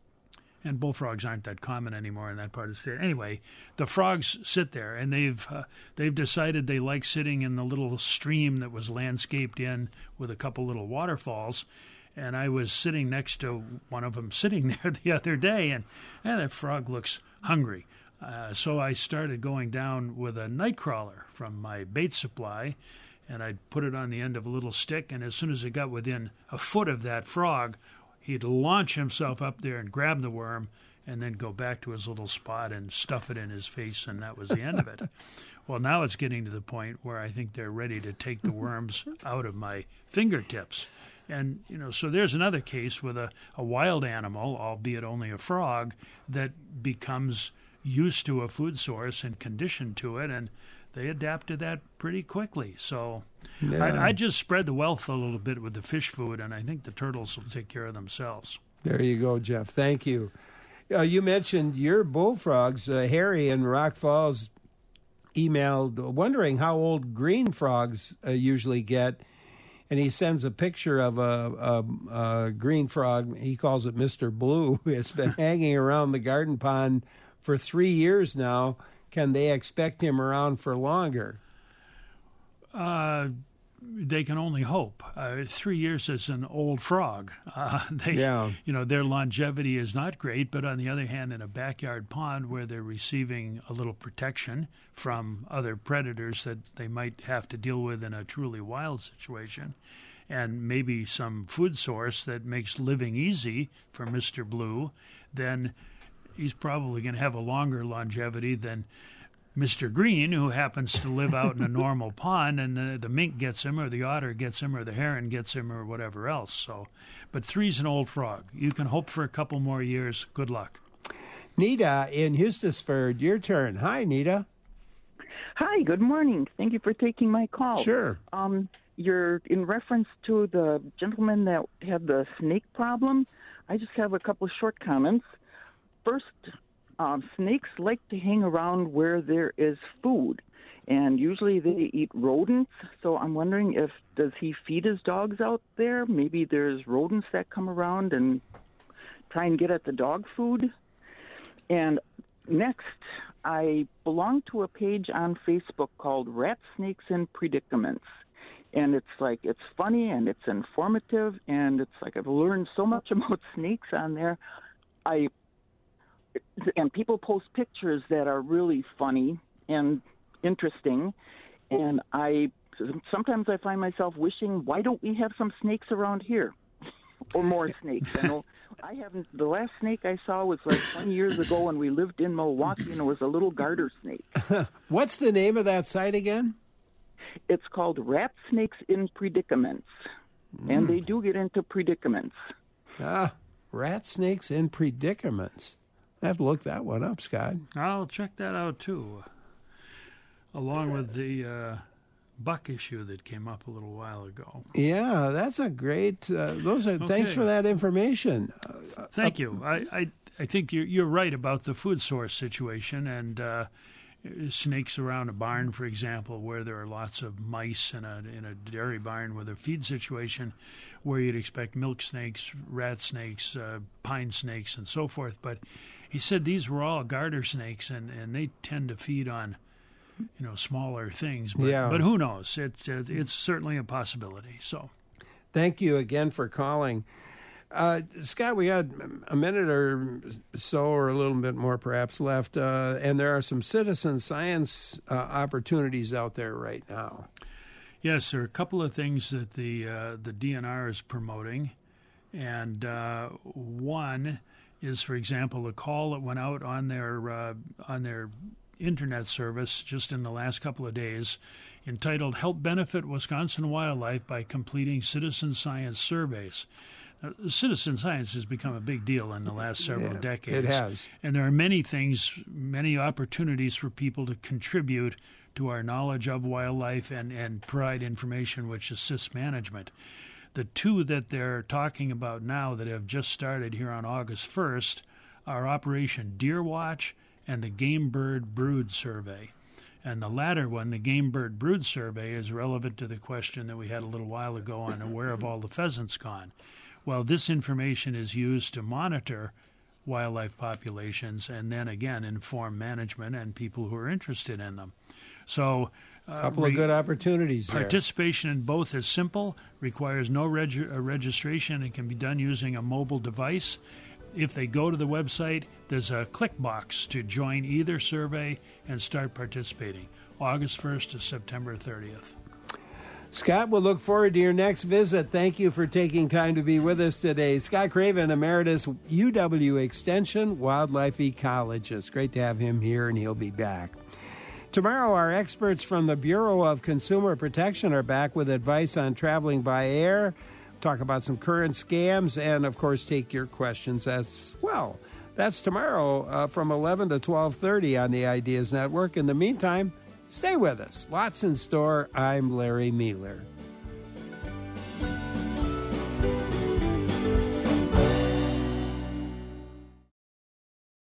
And bullfrogs aren't that common anymore in that part of the state. Anyway, the frogs sit there, and they've decided they like sitting in the little stream that was landscaped in with a couple little waterfalls. And I was sitting next to one of them sitting there the other day, and that frog looks hungry. So I started going down with a night crawler from my bait supply, and I'd put it on the end of a little stick, and as soon as it got within a foot of that frog, he'd launch himself up there and grab the worm and then go back to his little spot and stuff it in his face, and that was the end of it. Well, now it's getting to the point where I think they're ready to take the worms out of my fingertips. And, so there's another case with a wild animal, albeit only a frog, that becomes used to a food source and conditioned to it, and they adapt to that pretty quickly. So I just spread the wealth a little bit with the fish food, and I think the turtles will take care of themselves. There you go, Jeff. Thank you. You mentioned your bullfrogs. Harry in Rock Falls emailed wondering how old green frogs usually get, and he sends a picture of a green frog. He calls it Mr. Blue. It's been hanging around the garden pond for 3 years now. Can they expect him around for longer? They can only hope. 3 years is an old frog. Their longevity is not great, but on the other hand, in a backyard pond where they're receiving a little protection from other predators that they might have to deal with in a truly wild situation, and maybe some food source that makes living easy for Mr. Blue, then he's probably going to have a longer longevity than Mr. Green, who happens to live out in a normal pond, and the mink gets him, or the otter gets him, or the heron gets him, or whatever else. So, but 3's an old frog. You can hope for a couple more years. Good luck. Nita in Hustisford, your turn. Hi, Nita. Hi, good morning. Thank you for taking my call. Sure. You're in reference to the gentleman that had the snake problem. I just have a couple of short comments. First, snakes like to hang around where there is food, and usually they eat rodents. So I'm wondering does he feed his dogs out there? Maybe there's rodents that come around and try and get at the dog food. And next, I belong to a page on Facebook called Rat Snakes in Predicaments. And it's funny and it's informative, and it's like I've learned so much about snakes on there. And people post pictures that are really funny and interesting, and sometimes I find myself wishing, why don't we have some snakes around here, or more snakes? I know I haven't. The last snake I saw was like 20 years ago when we lived in Milwaukee, and it was a little garter snake. What's the name of that site again? It's called Rat Snakes in Predicaments, and they do get into predicaments. Rat Snakes in Predicaments. I have to look that one up, Scott. I'll check that out, too, along with the buck issue that came up a little while ago. Yeah, that's a great... Thanks for that information. Thank you. I think you're right about the food source situation, and snakes around a barn, for example, where there are lots of mice in a dairy barn with a feed situation where you'd expect milk snakes, rat snakes, pine snakes, and so forth. But he said these were all garter snakes, and they tend to feed on, smaller things. But who knows? It's certainly a possibility. So, thank you again for calling. Scott, we had a minute or so, or a little bit more perhaps, left, and there are some citizen science opportunities out there right now. Yes, there are a couple of things that the DNR is promoting, and one is, for example, a call that went out on their internet service just in the last couple of days, entitled "Help Benefit Wisconsin Wildlife by Completing Citizen Science Surveys." Citizen science has become a big deal in the last several decades. It has. And there are many opportunities for people to contribute to our knowledge of wildlife and provide information which assists management. The two that they're talking about now that have just started here on August 1st are Operation Deer Watch and the Game Bird Brood Survey. And the latter one, the Game Bird Brood Survey, is relevant to the question that we had a little while ago on where have all the pheasants gone. Well, this information is used to monitor wildlife populations and then, again, inform management and people who are interested in them. So, a couple of good opportunities there. Participation in both is simple, requires no registration, and can be done using a mobile device. If they go to the website, there's a click box to join either survey and start participating, August 1st to September 30th. Scott, we'll look forward to your next visit. Thank you for taking time to be with us today. Scott Craven, Emeritus UW Extension Wildlife Ecologist. Great to have him here, and he'll be back. Tomorrow, our experts from the Bureau of Consumer Protection are back with advice on traveling by air, talk about some current scams, and, of course, take your questions as well. That's tomorrow from 11 to 12:30 on the Ideas Network. In the meantime, stay with us. Lots in store. I'm Larry Mueller.